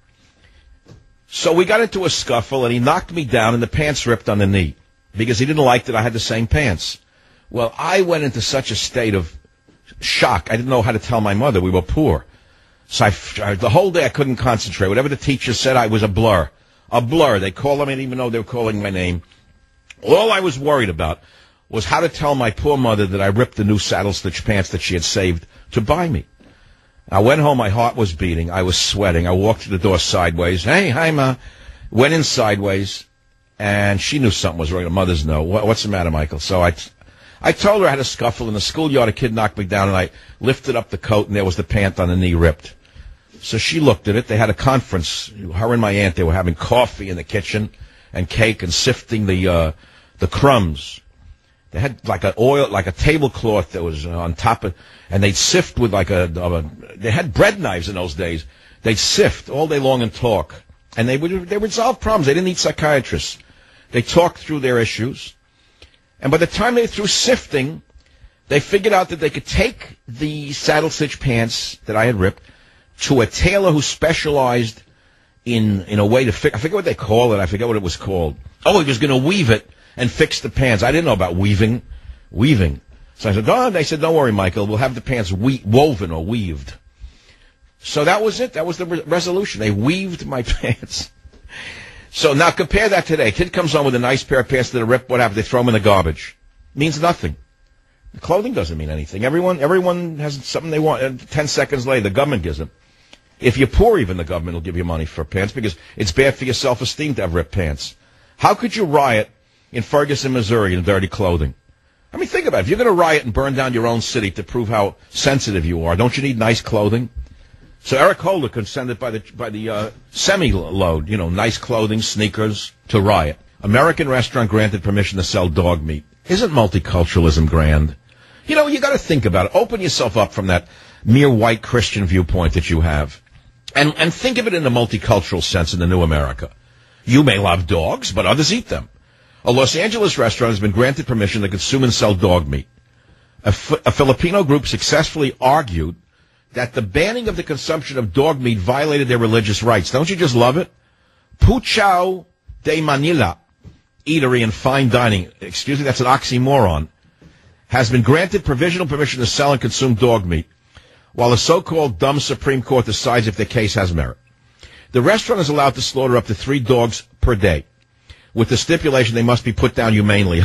So we got into a scuffle, and he knocked me down, and the pants ripped on the knee because he didn't like that I had the same pants. Well, I went into such a state of shock. I didn't know how to tell my mother we were poor. So I, I, the whole day I couldn't concentrate. Whatever the teacher said, I was a blur. A blur. They called me, I didn't even know they were calling my name. All I was worried about was how to tell my poor mother that I ripped the new saddle stitch pants that she had saved to buy me. I went home, my heart was beating, I was sweating. I walked to the door sideways. Hey, hi, Ma. Went in sideways, and she knew something was wrong. The mothers know. What, what's the matter, Michael? So I, I told her I had a scuffle in the schoolyard. A kid knocked me down, and I lifted up the coat, and there was the pant on the knee ripped. So she looked at it. They had a conference. Her and my aunt, they were having coffee in the kitchen and cake and sifting the uh, the crumbs. They had like an oil, like a tablecloth that was on top of, and they'd sift with like a, a, they had bread knives in those days. They'd sift all day long and talk. And they would, they would solve problems. They didn't need psychiatrists. They talked through their issues. And by the time they threw sifting, they figured out that they could take the saddle stitch pants that I had ripped to a tailor who specialized in, in a way to fix, I forget what they call it. I forget what it was called. Oh, he was going to weave it and fix the pants. I didn't know about weaving. Weaving. So I said, oh, they said, don't worry, Michael, we'll have the pants we- woven or weaved. So that was it. That was the re- resolution. They weaved my pants. So now compare that today. A kid comes on with a nice pair of pants that are ripped, what happens? They throw them in the garbage. Means nothing. The clothing doesn't mean anything. Everyone everyone has something they want. And ten seconds later, the government gives them. If you're poor, even the government will give you money for pants because it's bad for your self-esteem to have ripped pants. How could you riot in Ferguson, Missouri in dirty clothing? I mean, think about it. If you're going to riot and burn down your own city to prove how sensitive you are, don't you need nice clothing? So Eric Holder consented by the by the uh, semi-load, you know, nice clothing, sneakers, to riot. American restaurant granted permission to sell dog meat. Isn't multiculturalism grand? You know, you got to think about it. Open yourself up from that mere white Christian viewpoint that you have. And and think of it in the multicultural sense in the new America. You may love dogs, but others eat them. A Los Angeles restaurant has been granted permission to consume and sell dog meat. A, F- a Filipino group successfully argued that the banning of the consumption of dog meat violated their religious rights. Don't you just love it? Puchao de Manila Eatery and Fine Dining, excuse me, that's an oxymoron, has been granted provisional permission to sell and consume dog meat, while the so-called dumb Supreme Court decides if the case has merit. The restaurant is allowed to slaughter up to three dogs per day, with the stipulation they must be put down humanely.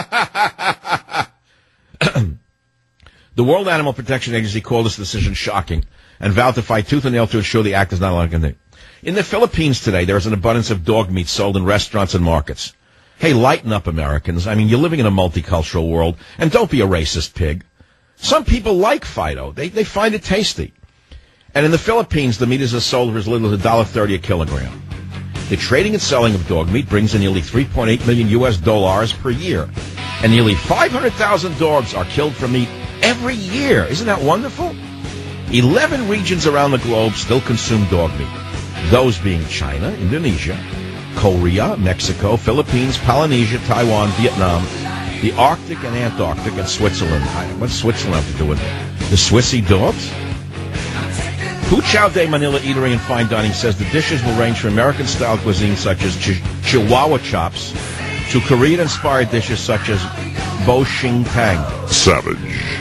The World Animal Protection Agency called this decision shocking and vowed to fight tooth and nail to ensure the act is not allowed to continue. In the Philippines today, there is an abundance of dog meat sold in restaurants and markets. Hey, lighten up, Americans. I mean, you're living in a multicultural world, and don't be a racist pig. Some people like Fido. They they find it tasty. And in the Philippines, the meat is sold for as little as one dollar thirty a kilogram. The trading and selling of dog meat brings in nearly three point eight million U S dollars per year. And nearly five hundred thousand dogs are killed for meat every year. Isn't that wonderful? Eleven regions around the globe still consume dog meat. Those being China, Indonesia, Korea, Mexico, Philippines, Polynesia, Taiwan, Vietnam, the Arctic and Antarctic, and Switzerland. What's Switzerland have to do with it? The Swissy dogs? Puchao de Manila Eatery and Fine Dining says the dishes will range from American-style cuisine such as ch- Chihuahua chops to Korean-inspired dishes such as Bo Shing Tang. Savage.